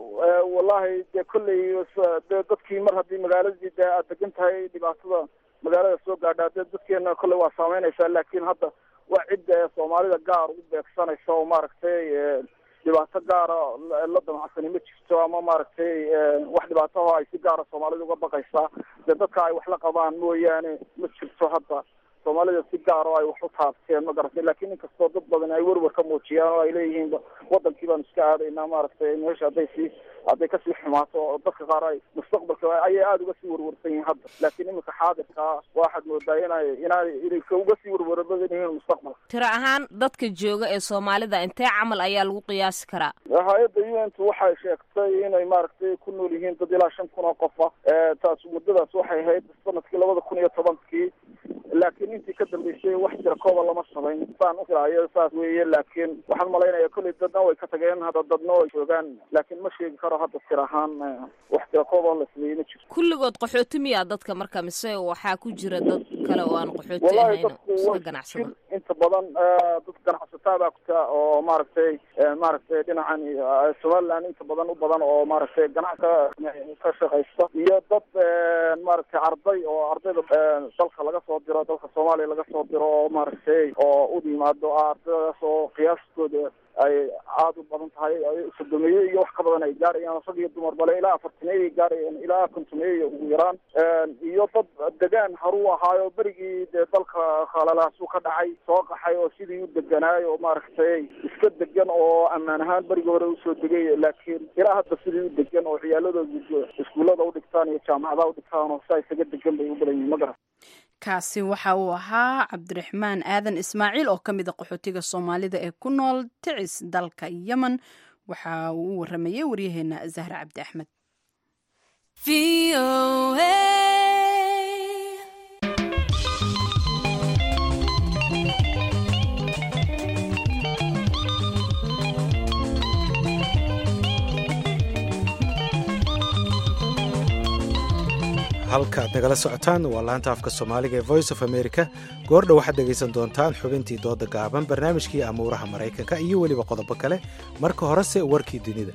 wallahi dee kolley dee dadkii mar haddii magaaladii dee aad degan tahay dhibaatada magaalada soo gaadhaa dee dadkeena kolley waa saameynaysaa laakiin hadda waa cidda soomaalida gaar u beegsanaysa oo maaragtay dhibaato gaara la damacsani ma jirto ama maaragtay wax dhibaato oo ay si gaara soomaalida uga baqaysaa dee dadka ay wax la qabaan mooyaane ma jirto hadda soomaalida si gaar oo ay wax u taabteen ma garatay laakiin inkastoo dad badan ay werwer ka muujiyaan oo ay leeyihiin wadankii baanu iska aadaynaa maaragtay meesha hadday kasii xumaato oo dadka qaar ay mustaqbalka ayay aada uga sii werwersan yihiin hadda laakiin iminka xaadirka waxaad moodaa inay uga sii werwera badan yihiin mustaqbalka. tiro ahaan dadka jooga ee soomaalida intee camal ayaa lagu qiyaasi karaa? hay-adda UN waxay sheegtay inay maaragtay ku nool yihiin dad ilaa 5,000 oo qof ah taas muddadaas waxay ahayd sanadkii 2010 laakiin intii ka dambeysay wax jira kooba lama samayn saan u filaayo saas weeye laakiin waxaan malaynayaa kolley dadna way ka tageen hadda dadna way joogaan laakiin ma sheegi karo hadda tir ahaan wax jira kooba la sameeyey ma jiro. kulligood qaxooti miyaa dadka marka mise waxaa ku jira dad kale oo aan qaxooti ahayn iska ganacsada? inta badan dad ganacsataa baa kuta oo maaragtay dhinacan Somaliland inta badan u badan oo maaragtay ganacsiga ka shaqaysta iyo dad maaragtay ardayda dalka laga soo diro dalka Soomaaliya laga soo diro oo maaragtay oo u yimaado ardaydaas oo qiyaaskooda ay aada u badan tahay sodomeeye iyo wax ka badan ay gaarayaan rag iyo dumar bale ilaa 40 ay gaarayaan ilaa 50 ugu yaraan iyo dad degaan haruu ahaayo berigii dee dalka khalalaas uu ka dhacay soo qaxay oo sidii u deganaayo oo maaragtay iska degan oo ammaan ahaan berigii hore usoo degay laakiin ilaa hadda sidii u degan oo ciyaaladooda iskuullada u dhigtaan iyo jaamacadaha u dhigtaan oo saa isaga degan bay u badan yihiin ma garan. kaasi waxa uu ahaa cabdiraxmaan aadan ismaaciil oo ka mid a qaxootiga soomaalida ee ku nool ticis dalka yemen waxa uu u waramayay waryaheena zahra cabdi axmed. halka ad nagala socotaan waa laanta afka soomaaliga ee voice of america goordha waxaad dhegaysan doontaan xubintii dooda gaaban barnaamijkii amuuraha maraykanka iyo weliba qodobo kale marka horese warkii dunida.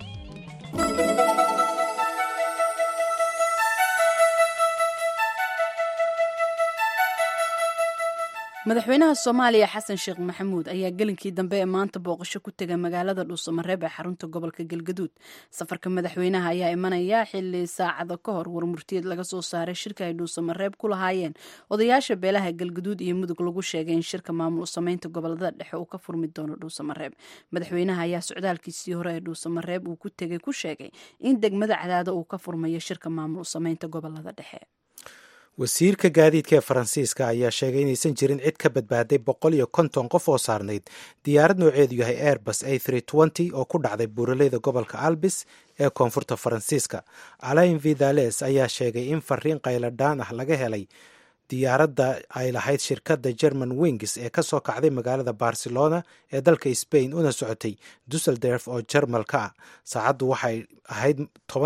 madaxweynaha soomaaliya xasan sheekh maxamuud ayaa gelinkii dambe ee maanta booqasho ku tegay magaalada dhuusamareeb ee xarunta gobolka galgaduud. safarka madaxweynaha ayaa imanaya xili saacado ka hor warmurtiyeed laga soo saaray shirka ay dhuusamareeb ku lahaayeen odayaasha beelaha galgaduud iyo mudug lagu sheegay in shirka maamul samaynta gobolada dhexe uu ka furmi doono dhuusamareeb. madaxweynaha ayaa socdaalkiisii hore ee dhuusamareeb uu ku tegay ku sheegay in degmada cadaado uu ka furmayo shirka maamul samaynta gobolada dhexe. wasiirka gaadiidka ee faransiiska ayaa sheegay inaysan jirin cid ka badbaaday 150 qof oo saarnayd diyaarad nooceedu yahay airbus A320 oo ku dhacday buuraleyda gobolka albis ee koonfurta faransiiska. Alain Vidales ayaa sheegay in fariin qayladhaan ah laga helay diyaaradda ay lahayd shirkadda German Wings ee ka soo kacday magaalada Barcelona ee dalka Spain una socotay Dusseldorf oo Jarmalka ah. saacaddu waxay ahayd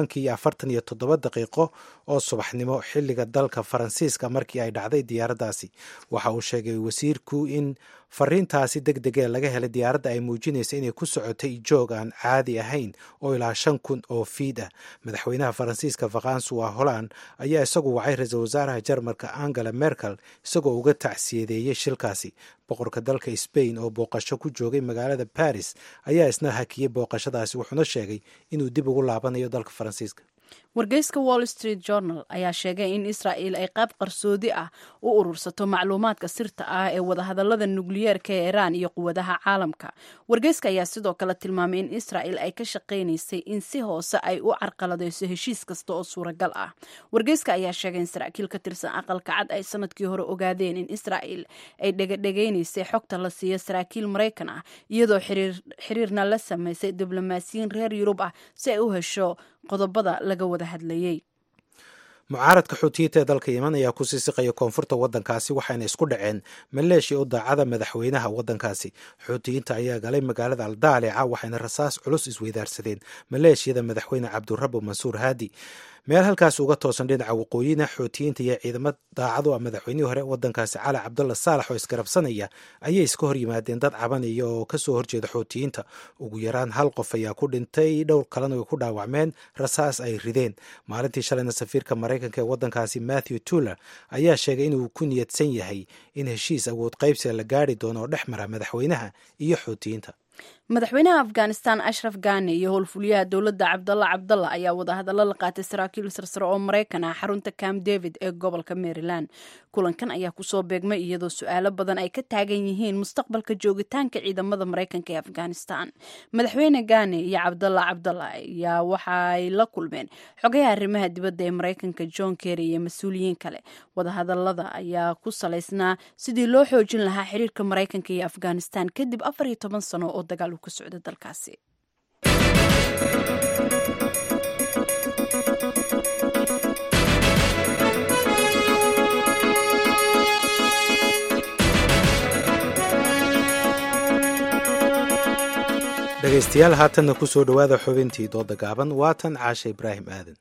10:47 oo subaxnimo xilliga dalka Faransiiska markii ay dhacday diyaaraddaasi. Waxa uu sheegay wasiirku in fariintaasi degdegee laga helay diyaaradda ay muujinaysa inay ku socotay joog aan caadi ahayn oo ilaa 5,000 oo fiid ah. madaxweynaha Faransiiska François Hollande ayaa isagu wacay ra-iisul wasaaraha Jarmalka Angela Merkel isagoo uga tacsiyadeeyay shilkaasi. boqorka dalka Spain oo booqasho ku joogay magaalada Paris ayaa isna hakiyay booqashadaasi wuxuuna sheegay inuu dib ugu laabanayo dalka Faransiiska. wargeyska Wall Street Journal ayaa sheegay in Israel ay qayb qarsoodi ah u urursato macluumaadka sirta ah ee wadahadallada nukliyeerka ee Iran iyo quwadaha caalamka. wargeyska ayaa sidoo kale tilmaamay in Israel ay ka shaqeynaysay in si hoose ay u carqaladeyso heshiis kasta oo suuragal ah. wargeyska ayaa sheegay in saraakiil ka tirsan aqalka cad ay sanadkii hore ogaadeen in Israel ay dhegaynaysay xogta la siiyo saraakiil Mareykan ah iyadoo xiriirna la sameysay diblomaasiyiin reer Yurub ah si ay u hesho qodobada laga wada hadlayay. mucaaradka xuutiyiinta ee dalka Yemen ayaa ku sii siqaya koonfurta waddankaasi waxayna isku dhaceen maleeshiya u daacada madaxweynaha waddankaasi. xuutiyiinta ayaa galay magaalada Aldaalica waxayna rasaas culus isweydaarsadeen maleeshiyada madaxweyne Cabdurabbu Mansuur Haadi. meel halkaas uga toosan dhinaca waqooyina xuutiyiinta iyo ciidamo daacadu ah madaxweynihii hore waddankaasi Cali Cabdulla Saalax oo isgarabsanaya ayay iska hor yimaadeen dad cabanaya oo ka soo horjeeda xuutiyiinta. ugu yaraan 1 qof ayaa ku dhintay, dhowr kalena way ku dhaawacmeen rasaas ay rideen. maalintii shalayna safiirka Mareykanka ee waddankaasi Matthew Tuller ayaa sheegay inuu ku niyadsan yahay in heshiis awood qaybsiga la gaari doono oo dhex mara madaxweynaha iyo xuutiyiinta. madaxweynaha Afghanistan Ashraf Ghani iyo howlfuliyaha dowladda Cabdalla ayaa wadahadallo la qaatay saraakiil sarsare oo Mareykan ah xarunta Camp David ee gobolka Maryland. kulankan ayaa kusoo beegmay iyadoo su'aalo badan ay ka taagan yihiin mustaqbalka joogitaanka ciidamada Mareykanka ee Afghanistan. madaxweyne Ghani iyo Cabdalla ayaa waxay la kulmeen xogayaha arrimaha dibadda ee Mareykanka John Kerry iyo mas'uuliyiin kale. wadahadallada ayaa ku salaysnaa sidii loo xoojin lahaa xiriirka Mareykanka iyo Afghanistan kadib 14 sano oo dagaal ka socda dalkaasi. dhegaystayaal haatanna ku soo dhowaada xubintii dooda gaaban waatan Caasha Ibraahim Aadan.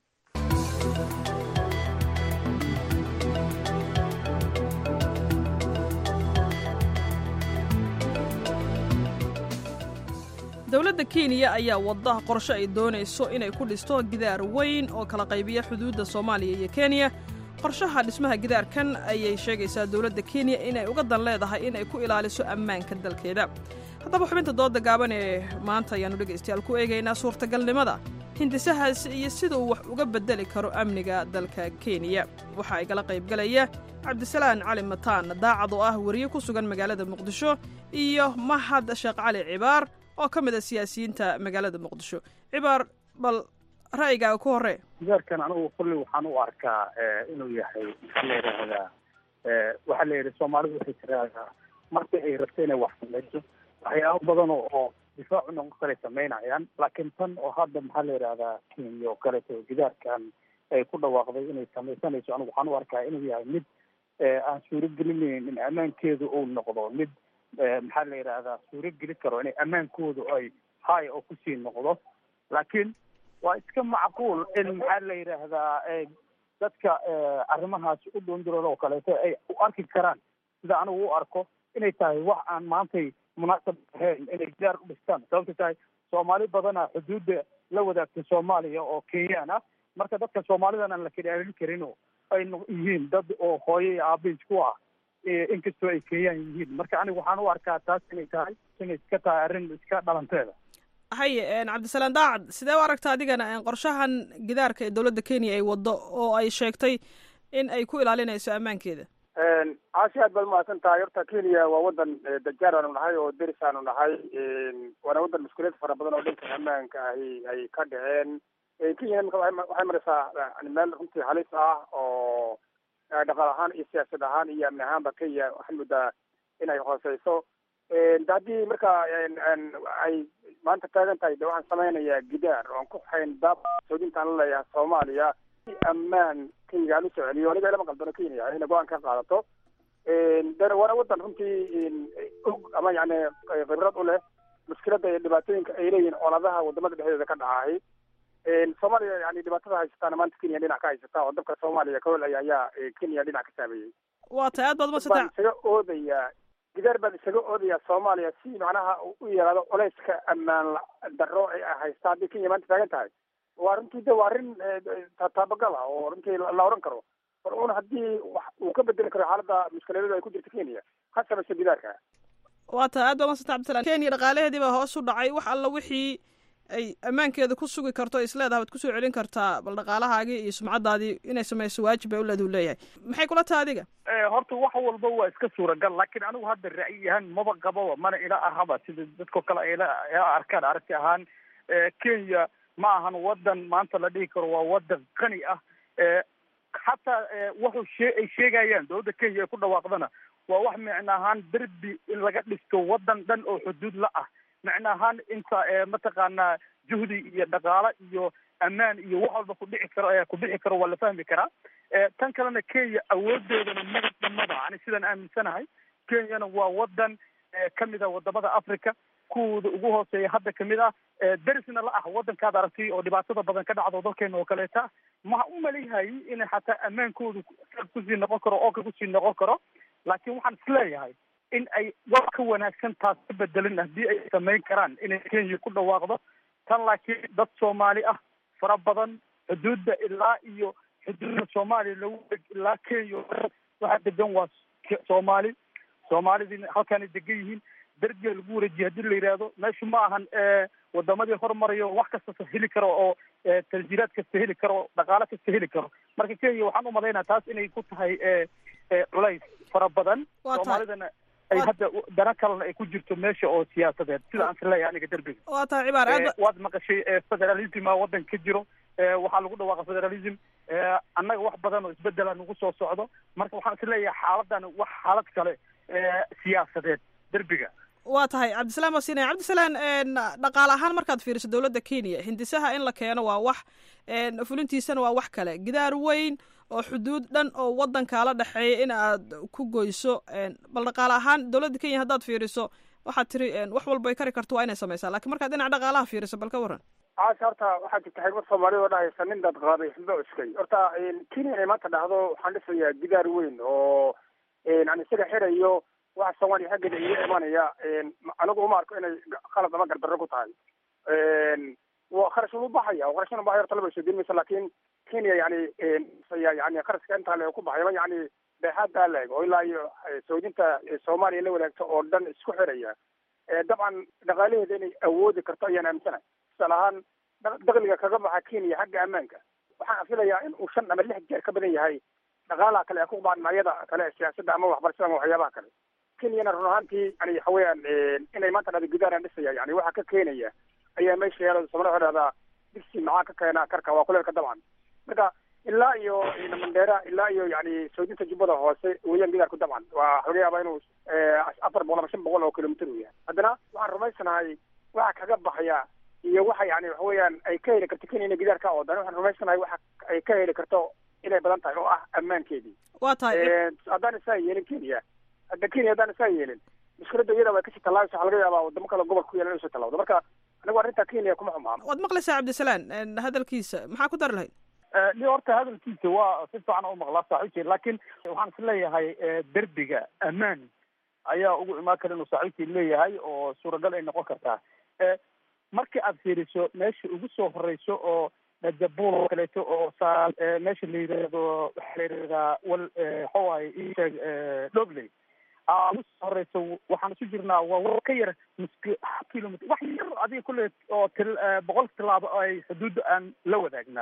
dowladda Kenya ayaa wada qorshe ay doonayso inay ku dhisto gidaar weyn oo kala qaybiya xuduudda Soomaaliya iyo Kenya. qorshaha dhismaha gidaarkan ayay sheegaysaa dowladda Kenya inay uga dan leedahay inay ku ilaaliso ammaanka dalkeeda. haddaba xubinta dooda gaaban ee maanta ayaanu dhegaystayaal ku eegaynaa suurtagalnimada hindisahaas iyo sida uu wax uga bedeli karo amniga dalka Kenya. waxa ay kala qaybgalaya Cabdisalaan Cali Mataan daacad oo ah wariye ku sugan magaalada Muqdisho iyo Mahad Sheekh Cali Cibaar oo ka mid ah siyaasiyiinta magaalada Muqdisho. Cibaar bal ra'yigaaga ku hore. gidaarkan anigu kulli waxaan u arkaa inuu yahay waxa la yidhi Soomaalidu waxay tiraahdaa markii ay rabto inay wax samayso waxyaabo badan oo difaac noqon kale samaynayaan, laakiin tan oo hadda maxaa la yidhahdaa Kenya oo kaleeto gidaarkan ay ku dhawaaqday inay samaysanayso anigu waxaan u arkaa inuu yahay mid aan suuragelinayn in ammaankeedu uu noqdo mid maxaa la yidhahdaa suurageli karo inay ammaankoodu ay high oo kusii noqdo. laakiin waa iska macquul in maxaa la yidhaahdaa dadka arrimahaas u doondirooda oo kaleeto ay u arki karaan sida anigu u arko inay tahay wax aan maantay munaasab ahayn inay gidaar u dhistaan. sababta tahay Soomaali badana xuduudda la wadaagta Soomaaliya oo Kenyaan ah, marka dadka Soomaalidan aan la kidaalin karin oo ay yihiin dad oo hooyo iyo aabe isku ah inkastoo ay Kenyaan yihiin. marka anigu waxaan u arkaa taas inay iska tahay arrin iska dhalanteeda. haye Cabdisalaan daacad sidee u aragtaa adigana qorshahan gidaarka ee dowladda Kenya ay wado oo ay sheegtay in ay ku ilaalinayso ammaankeeda? Caashi aad baad mahadsan tahay. horta Kenya waa wadan dajaar aanu nahay oo deris aanu nahay, waana wadan mas'uuliyad fara badan oo dhanka ammaanka ay ka dhaceen. Kenya waxay maraysaa meel runtii halis ah oo dhaqaal ahaan iyo siyaasad ahaan iyo amni ahaanba kenya waxaan moodaa inay hooseyso haddii marka ay maanta taagan tahay de waxaan samaynayaa gidaar oon ku hayn daab soodintaan la leeyahay soomaaliya si ammaan kenya aan usoo celiyo aniga ilama qaldano kenya inay go-aan ka qaadato waana wadan runtii og ama yani khibrad u leh mushkilada iyo dhibaatooyinka ay leeyihiin coladaha wadamada dhexdeeda ka dhacahay soomaaliya yani dhibaatada haysataana maanta kenya dhinac ka haysata oo dabka soomaaliya ka holaya ayaa kenya dhinac ka saameeyey waa tahay aad baad umadsanta isaga oodayaa gidaar baan isaga oodayaa soomaaliya si macnaha u yaraado culeyska ammaan darro ay haystaa haddii kenya maanta taagan tahay waa runtii de waa arrin taabagal ah oo runtii la oran karo war un haddii wax uu ka bedeli karo xaaladda mushkiladada ay ku jirta kenya ha samayso gidaarka waa tahay aad baad umadsanta cabdisalaan kenya dhaqaalaheedii baa hoos u dhacay wax alla wixii ay ammaankeeda ku sugi karto isleedaha waad kusoo celin kartaa bal dhaqaalahaagii iyo sumcadaadii inay samayso waajib bay uleedu leeyahay maxay kula taha adiga horta wax walba waa iska suuragal laakiin anigu hadda ra'yi ahaan maba qababa mana ila ahaba sida dadko kale ay ila arkaan aragti ahaan kenya ma ahan wadan maanta la dhihi karo waa wadan qani ah xataa wuxuu ay sheegayaan dowladda kenya ay ku dhawaaqdana waa wax micno ahaan derbi in laga dhisto wadan dhan oo xuduud la ah micno ahaan inta mataqaanaa juhdi iyo dhaqaalo iyo ammaan iyo wax walba kubixi karo waa la fahmi karaa tan kalena kenya awoodeedana madadnimada ani sidaan aaminsanahay kenyana waa wadan kamid a wadamada africa kuwooda ugu hooseeya hadda kamid ah derisna la ah wadankaad aragtay oo dhibaatada badan ka dhacdo dalkeena oo kaleeta maha u maleyahay inay xataa ammaankooda kusii noqon karo oo kusii noqon karo laakiin waxaan isleeyahay in ay wax ka wanaagsan taas ka bedelin haddii ay samayn karaan inay kenya ku dhawaaqdo tan laakiin dad soomaali ah fara badan xuduudda ilaa iyo xuduudda soomaaliya lagu eg ilaa kenya waxa degan waa soomaali soomaalidina halkaanay degan yihiin darbiga lagu wareejiya hadii la yidhaahdo meeshu ma ahan wadamadii horumarayo wax kasta heli karo oo tanjiiraad kasta heli karo dhaqaalo kasta heli karo marka kenya waxaan umalaynaa taas inay ku tahay culays fara badan soomaalidana ay hadda dana kalena ay ku jirto meesha oo siyaasadeed sida aan isleeyahay aniga derbiga waa tahay cibaar waad maqashay federalism a wadan ka jiro waxaa lagu dhawaaqa federalism annaga wax badan oo isbedela nagu soo socdo marka waxaan isleeyahay xaaladan wax xaalad kale siyaasadeed derbiga waa tahay cabdisalaam wasinaya cabdisalaan dhaqaale ahaan markaad fiiriso dowladda kenya hindisaha in la keeno waa wax fulintiisana waa wax kale gidaar weyn oo xuduud dhan oo wadankaa la dhexeeya in aad ku goyso bal dhaqaale ahaan dowladda kenya haddaad fiiriso waxaad tiri wax walba ay kari karto waa inay samaysaa lakin markaad dhinac dhaqaalaha fiiriso bal ka waran caasha horta waxaa jirta xigmad soomaalida oo dhahaysa nin dad qaaday xilba iskay horta kenya inay maanta dhahdo waxaan dhisayaa gidaar weyn oo aan isaga xirayo waxa soomaaliya xaggeeda iga imanaya anigu uma arko inay khalad ama gardarro ku tahay kharash uma baxaya kharashna baxaya horta laba soo dilmaysa laakiin kenya yani kharashka intaa le ku baxayba yani beexaaddaa leeg oo ilaa iyo soodinta soomaaliya la wadaagta oo dhan isku xiraya dabcan dhaqaalaheeda inay awoodi karto ayaan aaminsanahay tusaale ahaan dakhliga kaga baxa kenya xagga ammaanka waxaan filayaa in uu 5 ama 6 jeer ka badan yahay dhaqaalaha kale ee ku baan dhinacyada kale siyaasadda ama waxbarashada ama waxyaabaha kale kenyana run ahaantii yani waxa weeyaan inay maanta dhada gudaaraan dhisaya yani waxa ka keenaya ayaa meesha yeelada soomaalida waxay dhahdaa digsi maxaa ka keena karka waa kuleelka dabcan marka ilaa iyo mandheera ilaa iyo yani soodinta jubbada hoose weeyaan gidaarku dabcan waa laga yaabaa inuu 400 ama 500 oo kilomitir u yahay haddana waxaan rumaysanahay waxa kaga baxaya iyo waxa yani waxa weeyaan ay ka heli karto kenya inay gidaarka oodan waxaan rumaysanahay waxa ay ka heli karto inay badan tahay oo ah ammaankeedii waa tahay haddaan isaa yeelin kenya hadda kenya haddaan isaa yeelin mushkiladda iyada way kasii tallaabeysa waxaa laga yaabaa wadamo kale gobolka ku yaala inay soo tallaabdo marka anigu arrinta kenya kuma xumaano waad maqlaysaa cabdisalaan hadalkiisa maxaa ku dari lahayd ni horta hadalkiisa waa si fiican u maqlaa saaxiibkii laakiin waxaan is leeyahay derbiga ammaan ayaa ugu imaan kara inuu saaxiibkii leeyahay oo suuragal ay noqon kartaa markii aad fiiriso meesha ugu soo horeyso oo najabul oo kaleeto oo meesha la yidhaahdo waxaa la yidhahdaa waxawaaye isheeg dhobley ugu soo horeyso waxaan isu jirnaa waa ka yar kilomitr wax yar adiga kulle oo 100 tilaabo ay xuduudda aan la wadaagnaa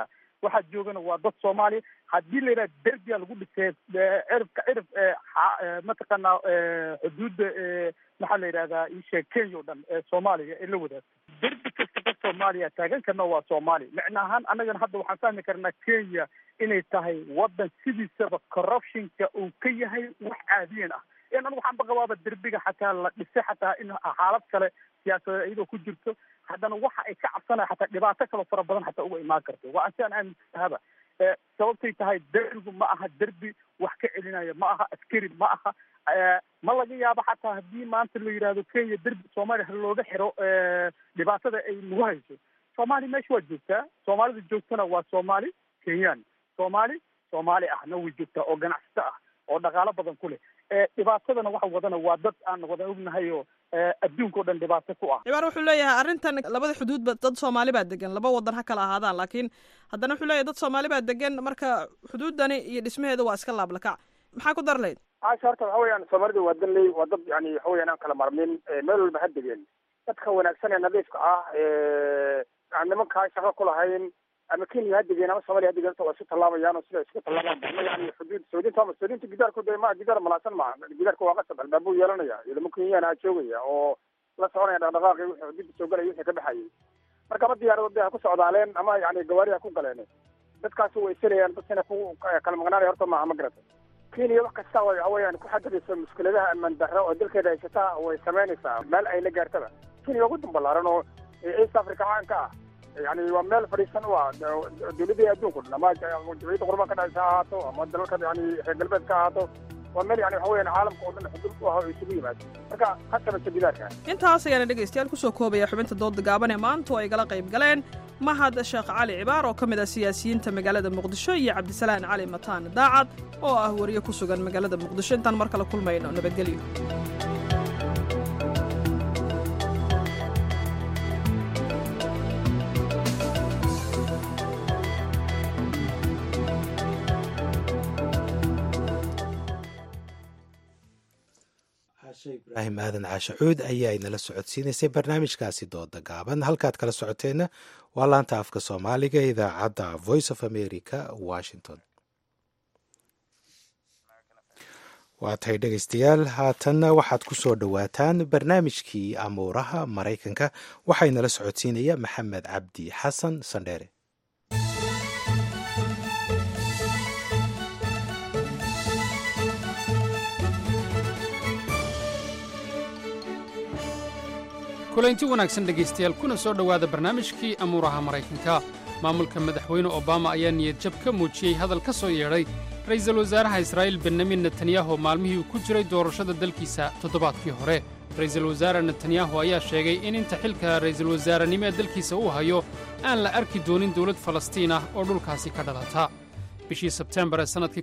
waxaa joogana waa dad soomaaliya. haddii la yidhaha derbiya lagu dhisay ciribka cirib mataqaanaa xuduudda maxaa la yidhahdaa isheeg kenya o dhan soomaaliya ee la wadaagto derbi kasta ka soomaaliya taagan karna waa soomaaliya. micna ahaan annagana hadda waxaan fahmi karnaa kenya inay tahay wadan sidiisaba corruptionka uu ka yahay wax caadiyan ah. anigu waxaan baqabaaba derbiga xataa la dhisay xataa in xaalad kale siyaasadeed iyadoo ku jirto haddana waxa ay ka cabsanaya xataa dhibaato kale fara badan xataa uga imaan karto. waa ansi aan aaminsahaba sababtay tahay derbigu ma aha derbi wax ka celinaya, ma aha askari, ma aha ma laga yaabo xataa haddii maanta la yidhaahdo kenya derbi soomaaliya ha looga xiro dhibaatada ay nagu hayso. soomaaliya meesha waa joogtaa, soomaalida joogtana waa soomaali kenyaan, soomaali ahna way joogtaa oo ganacsato ah oo dhaqaalo badan ku leh. dhibaatadana waxa wadana waa dad aan wada ognahay oo adduunka o dhan dhibaato ku ah. cibaar wuxuu leeyahay arrintan labada xuduudba dad soomaali baa degan, laba wadan ha kala ahaadaan, laakiin haddana wuxuu leeyahay dad soomaali baa degan, marka xuduuddani iyo dhismaheeda waa iska laablakac. maxaa ku dar lahayd? caasha horta waxa weeyaan soomaalida waa danley, waa dad yani waxa weeyaan aan kala marmin, meel walba ha degeen. dadka wanaagsan ee nadiifka ah aan nimankaa shaqo ku lahayn ama kenya ha degeen ama soomaaliya ha degeen waa isu tallaabayaan oo sida isku tallaabaan yani xuduud saudinta gidaarku de ma gidaar malaasan maaha, gidaarka waa qasab albaabuu yeelanaya ciidamo kenyaan ha joogaya oo la soconaya dhaqdhaqaaqii wixii xuduudda soo galaya wixii ka baxayay. marka ma diyaarado ha ku socdaaleen ama yani gawaari ha ku galeen, dadkaasi way isanayaan dadkina ku kala maqnaanaya horta maaha ma garata. kenya wax kasta waxa weeyaan ku xadidaysa mushkiladaha amaan darro oo dalkeeda haysataa way samaynaysaa meel ay la gaartaba. kenya waa gudun ballaaran oo east africa caanka ah, yani waa meel fadhiisan u ah dawladii adduunka o dhan ama jamciyadda qurumaha ka dhexaysa ha ahaato ama dalalka yani reer galbeed ka ahaato. waa meel yani waxa weeyaan caalamka oo dhan xuduud u ah oo isugu yimaado. marka ha samaysa gidaarka. intaas ayaana dhegaystayaal kusoo koobaya xubinta dooda gaaban ee maanta oo ay gala qayb galeen mahad sheekh cali cibaar oo ka mid ah siyaasiyiinta magaalada muqdisho iyo cabdisalaan cali mataan daacad oo ah wariye ku sugan magaalada muqdisho. intaan mar kale kulmayno nabadgelyo. ibraahim aadan caashacuud ayaa inala socodsiinaysay barnaamijkaasi dooda gaaban. halkaad kala socoteenna waa laanta afka soomaaliga ee idaacadda voice of america washington. waa tahay dhegaystayaal, haatanna waxaad ku soo dhowaataan barnaamijkii amuuraha maraykanka. waxaa inala socodsiinaya maxamed cabdi xasan sandheere. kulanti wanaagsan dhegaystayaal, kuna soo dhowaada barnaamijkii amuuraha maraykanka. maamulka madaxweyne obama ayaa niyad jab ka muujiyey hadal ka soo yeedhay ra'iisul wasaaraha israa'iil benyamin netanyahu maalmihii uu ku jiray doorashada dalkiisa toddobaadkii hore. ra'iisul wasaare netanyahu ayaa sheegay in inta xilka ra'iisul wasaarenimo ee dalkiisa uu hayo aan la arki doonin dawlad falastiin ah oo dhulkaasi ka dhalata. bishii sebteembar ee sannadkii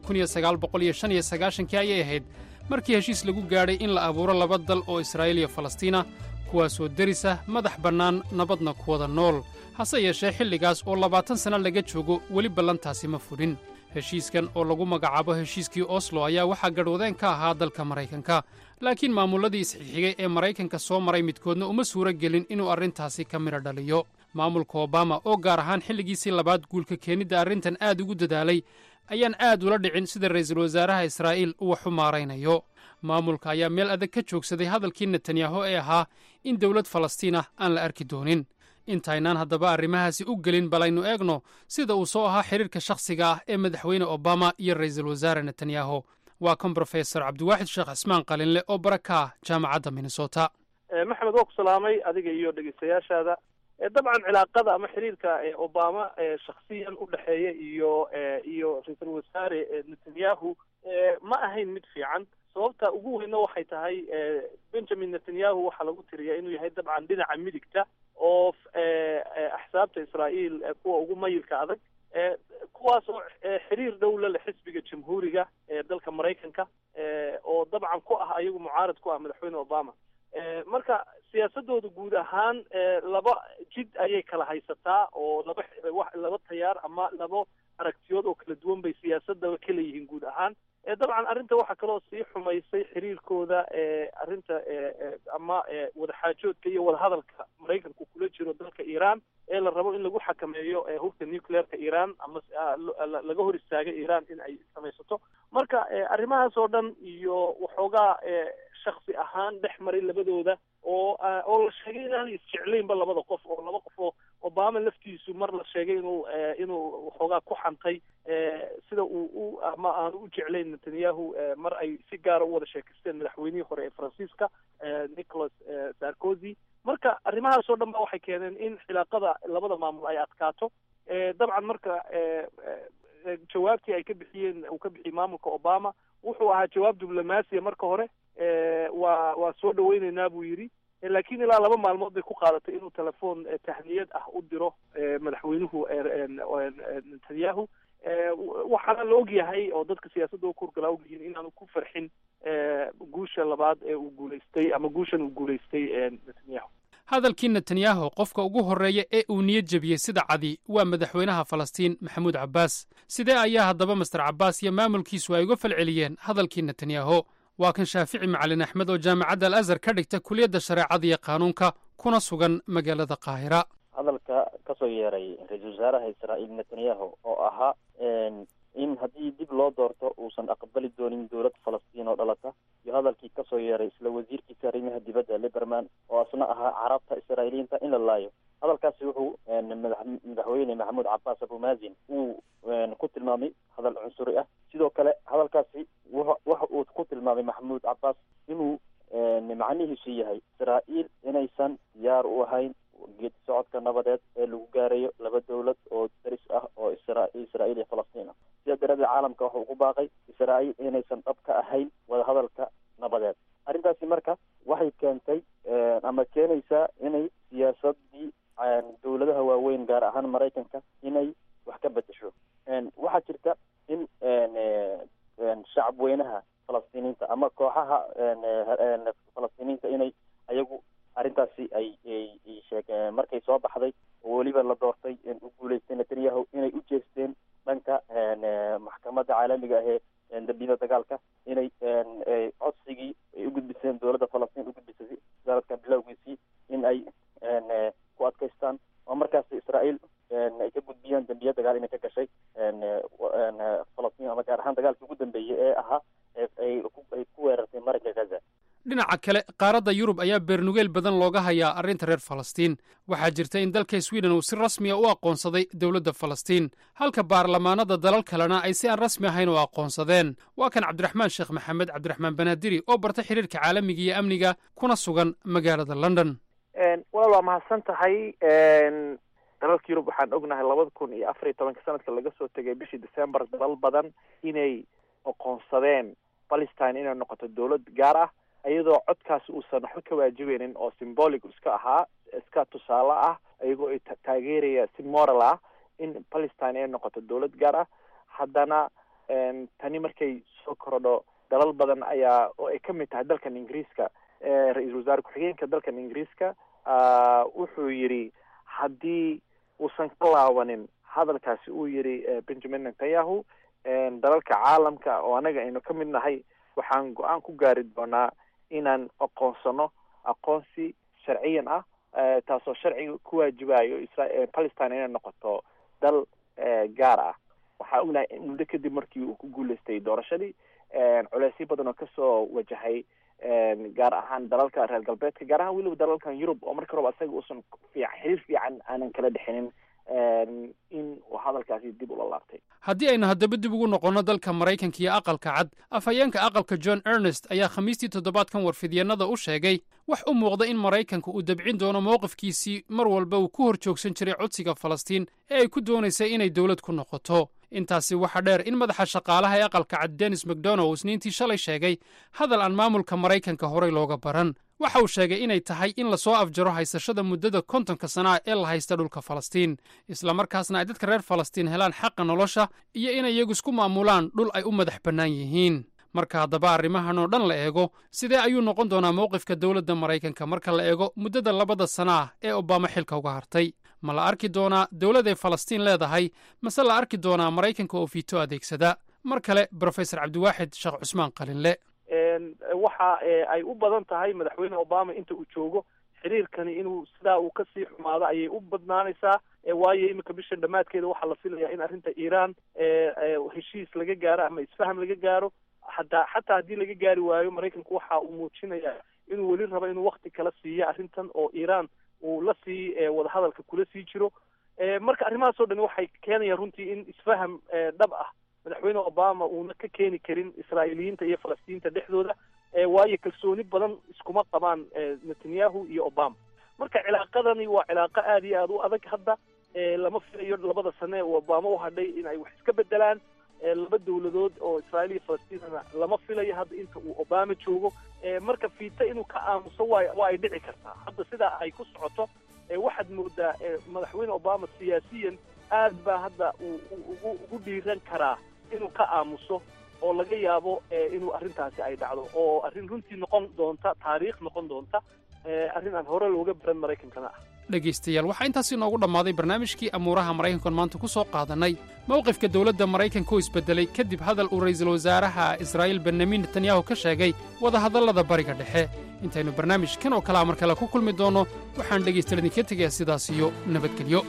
kii ayay ahayd markii heshiis lagu gaadhay in la abuuro laba dal oo israa'iil iyo falastiinah, kuwaasoo derisa madax bannaan nabadna ku wada nool. hase yeeshee xilligaas oo 20 sanno laga joogo weli ballantaasi ma fudhin. heshiiskan oo lagu magacaabo heshiiskii oslo ayaa waxaa gadhwadeen ka ahaa dalka maraykanka, laakiin maamulladii isxigxigay ee maraykanka soo maray midkoodna uma suuro gelin inuu arrintaasi ka midho dhaliyo. maamulka obama oo gaar ahaan xilligiisii labaad guulka keenidda arrintan aad ugu dadaalay ayaan aad ula dhicin sida ra'iisul wasaaraha israa'iil uu wax u maaraynayo. maamulka ayaa meel adag ka joogsaday hadalkii netanyahu ee ahaa in dawlad falastiin ah aan la arki doonin. intaynaan haddaba arrimahaasi u gelin balaynu eegno sida uu soo ahaa xidhiirka shakhsiga ah ee madaxweyne obama iyo ra'iisul wasaare netanyahu. waa kan brofesor cabdiwaaxid sheekh cismaan qalinle oo bara ka ah jaamacadda minnesota. maxamed waa ku salaamay adiga iyo dhegeystayaashaada. dabcan cilaaqada ama xiriirka obama shakhsiyan u dhexeeya iyo ra-iisul wasaare netanyahu ma ahayn mid fiican. sababta ugu weynna waxay tahay benjamin netanyahu waxaa lagu tiriyaa inuu yahay dabcan dhinaca midigta oo axsaabta israa'iil kuwa ugu mayilka adag, kuwaas oo xiriir dhow la leh xisbiga jamhuuriga ee dalka maraykanka oo dabcan ku ah ayagu mucaarad ku ah madaxweyne obama. marka siyaasadooda guud ahaan laba jid ayay kala haysataa oo laba tayaar ama labo aragtiyood oo kala duwan bay siyaasadaba ka leeyihiin guud ahaan dabcan arrinta waxaa kaloo sii xumaysay xiriirkooda arrinta ama wadaxaajoodka iyo wadahadalka maraykanku kula jiro dalka iiraan ee la rabo in lagu xakameeyo hubka nuclearka iiraan ama laga hor istaaga iiraan in ay samaysato marka arrimahaas oo dhan iyo waxoogaa shaksi ahaan dhex maray labadooda oo la sheegay inaanay isjeclaynba labada qof oo laba qof oo obama laftiisu mar la sheegay inuu waxoogaa ku xantay sida uu ama aanu u jeclayn netanyahu mar ay si gaara u wada sheekaysteen madaxweynihii hore ee faransiiska nicolas sarkozy marka arrimahaas oo dhan ba waxay keeneen in xilaaqada labada maamul ay adkaato dabcan marka jawaabtii ay ka bixiyeen uu ka bixiyey maamulka obama wuxuu ahaa jawaab diblomaasiya marka hore waa soo dhaweyneynaa buu yidhi laakiin ilaa 2 maalmood bay ku qaadatay inuu telefoon tahniyad ah u diro madaxweynuhu netanyahu waxaana la ogyahay oo dadka siyaasadda u kurgala ogyihiin inaanu ku farxin guusha labaad ee uu guulaystay ama guushan uu guulaystay netanyahu hadalkii netanyahu qofka ugu horreeya ee uu niyad jebiyey sida cadi waa madaxweynaha falastiin maxamuud cabbaas sidee ayaa haddaba master cabbaas iyo maamulkiisu ay uga falceliyeen hadalkii netanyahu waa kan shaafici macalin axmed oo jaamacadda al azhar ka dhigta kuliyadda shareecada iyo qaanuunka kuna sugan magaalada qaahira hadalka ka soo yeeray ra-iisul wasaaraha israa'iil netanyahu oo ahaa in haddii dib loo doorto uusan aqbali doonin dowlad falastiin oo dhalata iyo hadalkii ka soo yeeray isla wasiirkiisa arrimaha dibadda liberman oo asna ahaa carabta israa'iiliyiinta in la laayo hadalkaasi wuxuu madaxweyne maxamuud cabbaas abumazin uu ku tilmaamay hadal cunsuri ah sidoo kale hadalkaasi waxa uu ku tilmaamay maxamuud cabbaas inuu macnihiisu yahay israa'iil inaysan diyaar u ahayn geed socodka nabadeed ee lagu gaarayo laba dowlad oo daris ah oo israa'iil iyo falastiin ah sida daraadeed caalamka waxa uu ku baaqay israa'iil inaysan dhab ka ahayn wadahadalka nabadeed arrintaasi marka waxay keentay ama keenaysaa inay siyaasadii dowladaha waaweyn gaar ahaan maraykanka inay wax ka bedesho waxaa jirta in shacab falastiiniinta ama kooxaha falastiiniinta inay ayagu arrintaasi ay sheegeen markay soo baxday oo weliba la doortay u guulaystay netanyahu inay u jeesteen dhanka maxkamadda caalamiga ah ee dambiyada dagaalka inay codsigii ay u gudbiseen dowladda falastiin u gudbisay wasaaradka bilowgiisii in ay ku adkaystaan oo markaas israa'iil ay ka gudbiyaan dambiya dagaal inay ka gashay falastiin ama gaar ahaan dagaalkii ugu dambeeyey ee ahaa ay ku weerartay marinka gaza dhinaca kale qaaradda yurub ayaa beernugeel badan looga hayaa arrinta reer falastiin waxaa jirta in dalka sweden uu si rasmiya u aqoonsaday dowladda falastiin halka baarlamaanada dalal kalena ay si aan rasmi ahayn u aqoonsadeen waa kan cabdiraxmaan sheekh maxamed cabdiraxmaan banaadiri oo barta xiriirka caalamiga iyo amniga kuna sugan magaalada london walaal waa mahadsan tahay dalalka yurub waxaan ognahay 2014 sanadka laga soo tegay bishii december dalal badan inay aqoonsadeen palestine inay noqoto dowlad gaar ah iyadoo codkaasi uusan waxba ka waajibeynin oo symbolic iska ahaa iska tusaale ah iyagoo ay taageeraya si moral ah in palestine ay noqoto dowlad gaar ah haddana tani markay soo korodho dalal badan ayaa oo ay ka mid tahay dalkan ingiriiska ra-iisul wasaare ku-xigeenka dalkan ingiriiska wuxuu yidhi haddii uusan ka laabanin hadalkaasi uu yidhi benjamin netanyahu dalalka caalamka oo anaga aynu ka mid nahay waxaan go-aan ku gaari doonaa inaan aqoonsano aqoonsi sharciyan ah taasoo sharciga ku waajibayo palestine inay noqoto dal gaar ah waxaa ognahay muddo kadib markii uu ku guulaystay doorashadii culeysyo badan oo kasoo wajahay gaar ahaan dalalka reer galbeedka gaar ahaan weliba dalalkan yurub oo marka horeba asaga uusan xiriir fiican aanan kala dhexinin in uu hadalkaasi dib ula laabtay haddii aynu haddaba dib ugu noqonno dalka maraykanka iyo aqalka cad afhayeenka aqalka john ernest ayaa khamiistii toddobaadkan warfidyeenada u sheegay wax u muuqda in maraykanka uu dabcin doono mowqifkiisii mar walba uu ku hor joogsan jiray codsiga falastiin ee ay ku doonaysay inay dowlad ku noqoto intaasi waxaa dheer in madaxa shaqaalaha ee aqalka cad dennis macdonow isniintii shalay sheegay hadal aan maamulka maraykanka horey looga baran waxa uu sheegay inay tahay in lasoo afjaro haysashada muddada 50 sana ee la haysta dhulka falastiin islamarkaasna ay dadka reer falastiin helaan xaqa nolosha iyo inay iyagu isku maamulaan dhul ay u madax bannaan yihiin marka haddaba arrimahan oo dhan la eego sidee ayuu noqon doonaa mowqifka dowladda maraykanka marka la eego muddada 2 sana ah ee obama xilka uga hartay ma la arki doonaa dowlad ay falastiin leedahay mase la arki doonaa maraykanka oo fiito adeegsada? mar kale brofesor cabdiwaaxid sheekh cusmaan qalinle. waxa ay u badan tahay madaxweyne obama inta uu joogo xiriirkani inuu sidaa uu kasii xumaado ayay u badnaanaysaa, waayo iminka bishan dhammaadkeeda waxaa la filayaa in arrinta iiraan heshiis laga gaaro ama isfaham laga gaaro. xataa haddii laga gaari waayo, maraykanku waxa uu muujinayaa inuu weli rabo inuu wakti kala siiyo arrintan oo iiraan uu la sii wadahadalka kula sii jiro. marka arrimahaas oo dhan waxay keenayaan runtii in isfaham dhab ah madaxweyne obama uuna ka keeni karin israa'iiliyiinta iyo falastiinta dhexdooda, waayo kalsooni badan iskuma qabaan netanyahu iyo obama. marka cilaaqadani waa cilaaqo aada iyo aada u adag. hadda lama filayo labada sane oo obama u hadhay in ay wax iska bedelaan. laba dowladood oo israa'iil iyo falastiinana lama filayo hadda inta uu obama joogo. marka fiita inuu ka aamuso waa ay dhici kartaa. hadda sidaa ay ku socoto waxaad moodaa madaxweyne obama siyaasiyan aad baa hadda ugu dhiiran karaa inuu ka aamuso, oo laga yaabo inuu arrintaasi ay dhacdo, oo arrin runtii noqon doonta taariikh noqon doonta, arrin aan hore looga baran maraykankana ah. dhegaystayaal, waxaa intaasi inoogu dhammaaday barnaamijkii amuuraha maraykankan maanta ku soo qaadannay mowqifka dowladda maraykanka oo isbeddelay kadib hadal uu ra'iisul wasaaraha israa'iil benyamin netanyahu ka sheegay wadahadallada bariga dhexe. intaynu barnaamijkan oo kalea mar kale ku kulmi doonno, waxaan dhegaystayaal idinka tegayaa sidaas iyo nabadgelyo.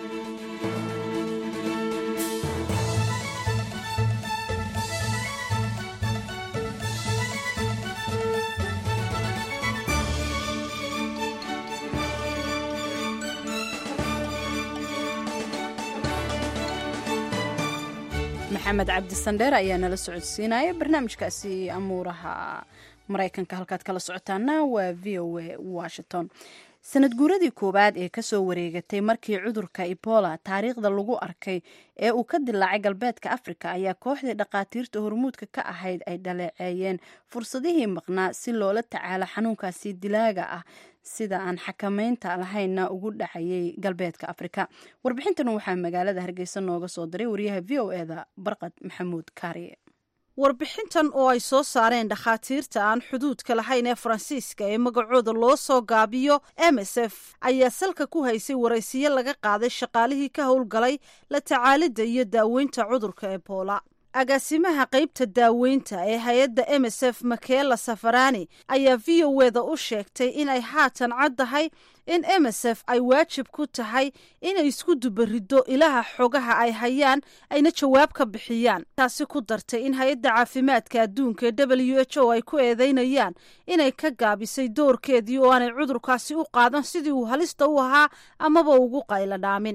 maxamed cabdi sandheer ayaa nala socodsiinaya barnaamijkaasi amuuraha maraykanka. halkaad kala socotaana waa v o a washington. sanad guuradii koowaad ee kasoo wareegatay markii cudurka ebola taariikhda lagu arkay ee uu ka dilaacay galbeedka afrika ayaa kooxdii dhakhaatiirta hormuudka ka ahayd ay dhaleeceeyeen fursadihii maqnaa si loola tacaalo xanuunkaasi dilaaga ah sida aan xakamaynta lahaynna ugu dhacayay galbeedka afrika. warbixintan waxaa magaalada hargeysa nooga soo diray wariyaha v o eda barqad maxamuud kaariye. warbixintan oo ay soo saareen dhakhaatiirta aan xuduudka lahayn ee faransiiska ee magacooda loo soo gaabiyo MSF ayaa salka ku haysay waraysiyo laga qaaday shaqaalihii ka howlgalay la tacaalidda iyo daaweynta cudurka ebola. agaasimaha qaybta daaweynta ee hay-adda MSF Makela Safarani ayaa v o eda u sheegtay in ay haatan caddahay in MSF ay waajib ku tahay inay isku dubariddo ilaha xogaha ay hayaan ayna jawaab ka bixiyaan. taasi ku dartay in hay-adda caafimaadka adduunka ee WHO ay ku eedeynayaan inay ka gaabisay doorkeedii oo aanay cudurkaasi u qaadan sidii uu halista u ahaa amaba ugu qaylo dhaamin.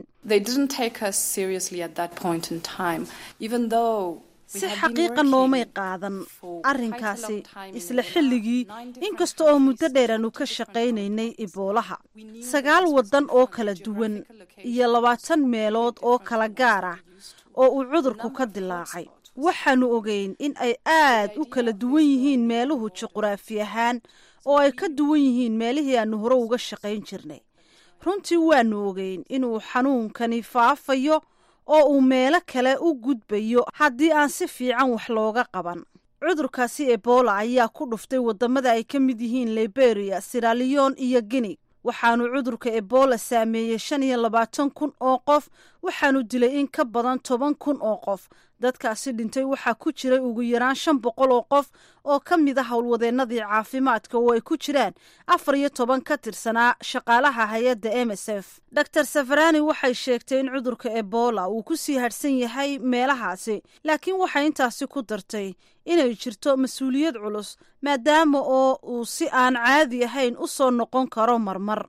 si xaqiiqa noomay qaadan arrinkaasi isla xilligii inkasta oo muddo dheer aanu ka shaqaynaynay iboolaha 9 waddan oo kala duwan iyo 20 meelood oo kala gaar ah oo uu cudurku ka dilaacay. waxaanu ogeyn in ay aad u kala duwan yihiin meeluhu juqraafi ahaan oo ay ka duwan yihiin meelihii aanu hore uga shaqayn jirnay. runtii waanu ogeyn inuu xanuunkani faafayo oo uu meelo kale u gudbayo haddii aan si fiican wax looga qaban. cudurkaasi ebola ayaa ku dhuftay wadamada ay ka mid yihiin Liberia, Sierra Leone iyo Guinea. waxaanu cudurka ebola saameeyey 25,000 oo qof, waxaanu dilay in ka badan 10,000 oo qof. dadkaasi dhintay waxaa ku jiray ugu yaraan 500 oo qof oo ka mid ah howlwadeennadii caafimaadka oo ay ku jiraan 14 ka tirsanaa shaqaalaha hay-adda MSF. Dr. Safarani waxay sheegtay in cudurka ebola uu ku sii hadhsan yahay meelahaasi, laakiin waxay intaasi ku dartay inay jirto mas-uuliyad culus maadaama oo uu si aan caadi ahayn u soo noqon karo marmar.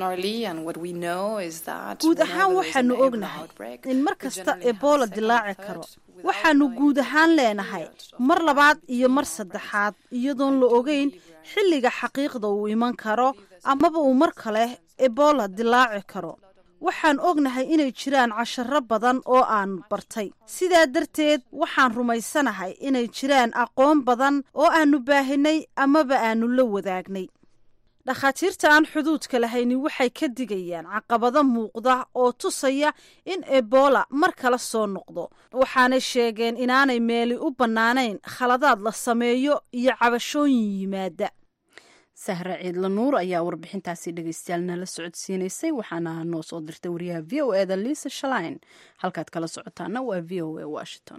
guud ahaan waxaanu ognahay in mar kasta ebola dilaaci karo. waxaanu guud ahaan leenahay mar labaad iyo mar saddexaad iyadoon la ogeyn xilliga xaqiiqda uu iman karo amaba uu mar kale ebola dilaaci karo. waxaan ognahay inay jiraan casharo badan oo aan bartay. sidaa darteed waxaan rumaysanahay inay jiraan aqoon badan oo aanu baahinay amaba aanu la wadaagnay. dhakhaatiirta aan xuduudka lahayni waxay ka digayaan caqabado muuqda oo tusaya in ebola mar kale soo noqdo. waxaanay sheegeen inaanay meeli u bannaanayn khaladaad la sameeyo iyo cabashooyin yimaada. sahre ciidla nuur ayaa warbixintaasi dhegeystayaal nala socodsiinaysay waxaana noo soo dirtay wariyaha v o eda liisa shalain halkaad kala socotaana waa v o a washington.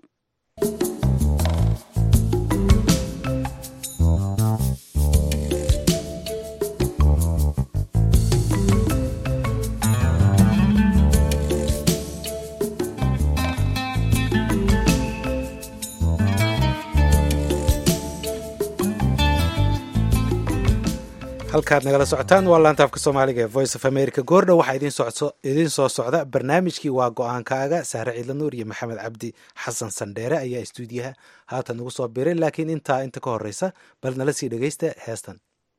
halkaad nagala socotaan waa laanta afka soomaaliga ee voice of america. goordhow waxaa idiin soo socda barnaamijkii waa go-aankaaga. sahre ciidla nuur iyo maxamed cabdi xasan sandheere ayaa istuudiyaha haatan ugu soo biray, laakiin inta ka horeysa bal nala sii dhegeysta heestan.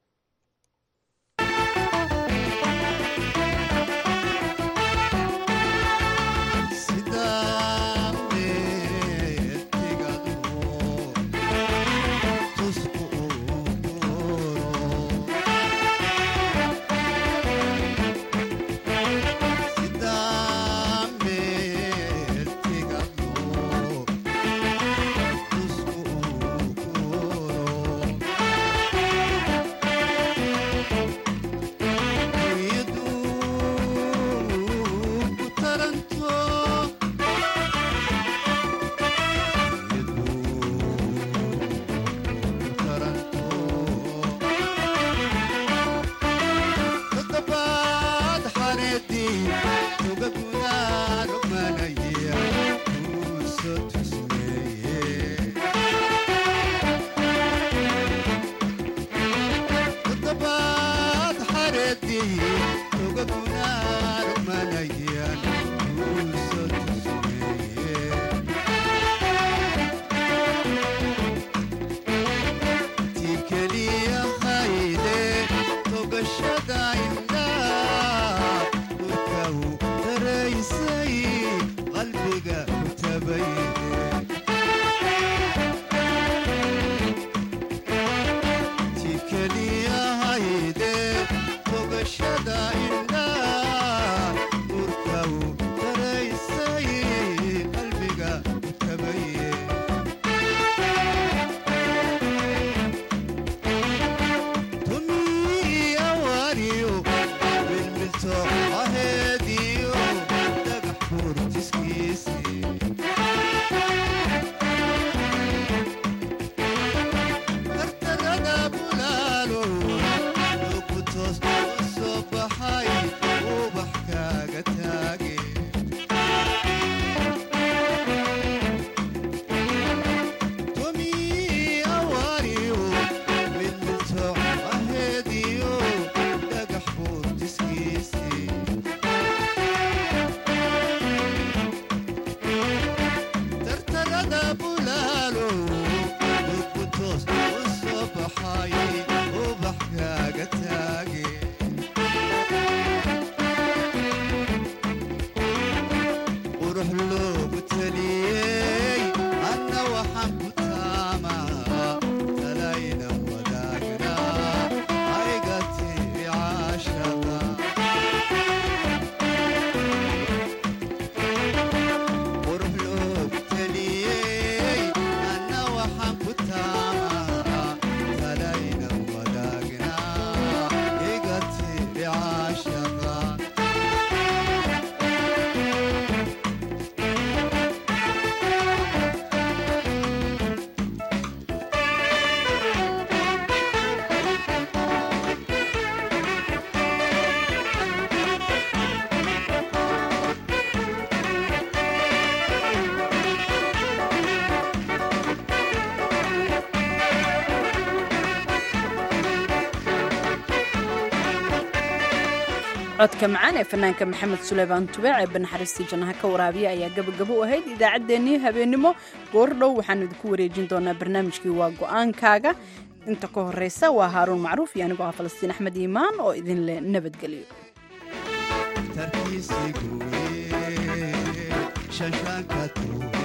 codka macaan ee fanaanka maxamed suleymaan tubaac ee banaxariistii jannaha ka waraabiya ayaa gabagabo u ahayd idaacaddeenii habeennimo. goordhow waxaanu idinku wareejin doonaa barnaamijkii waa go-aankaaga. inta ka horeysa waa haaruun macruuf iyo anigoo ah falastiin axmed iimaan oo idin leh nabadgelyo. tarkiisigu shashaanka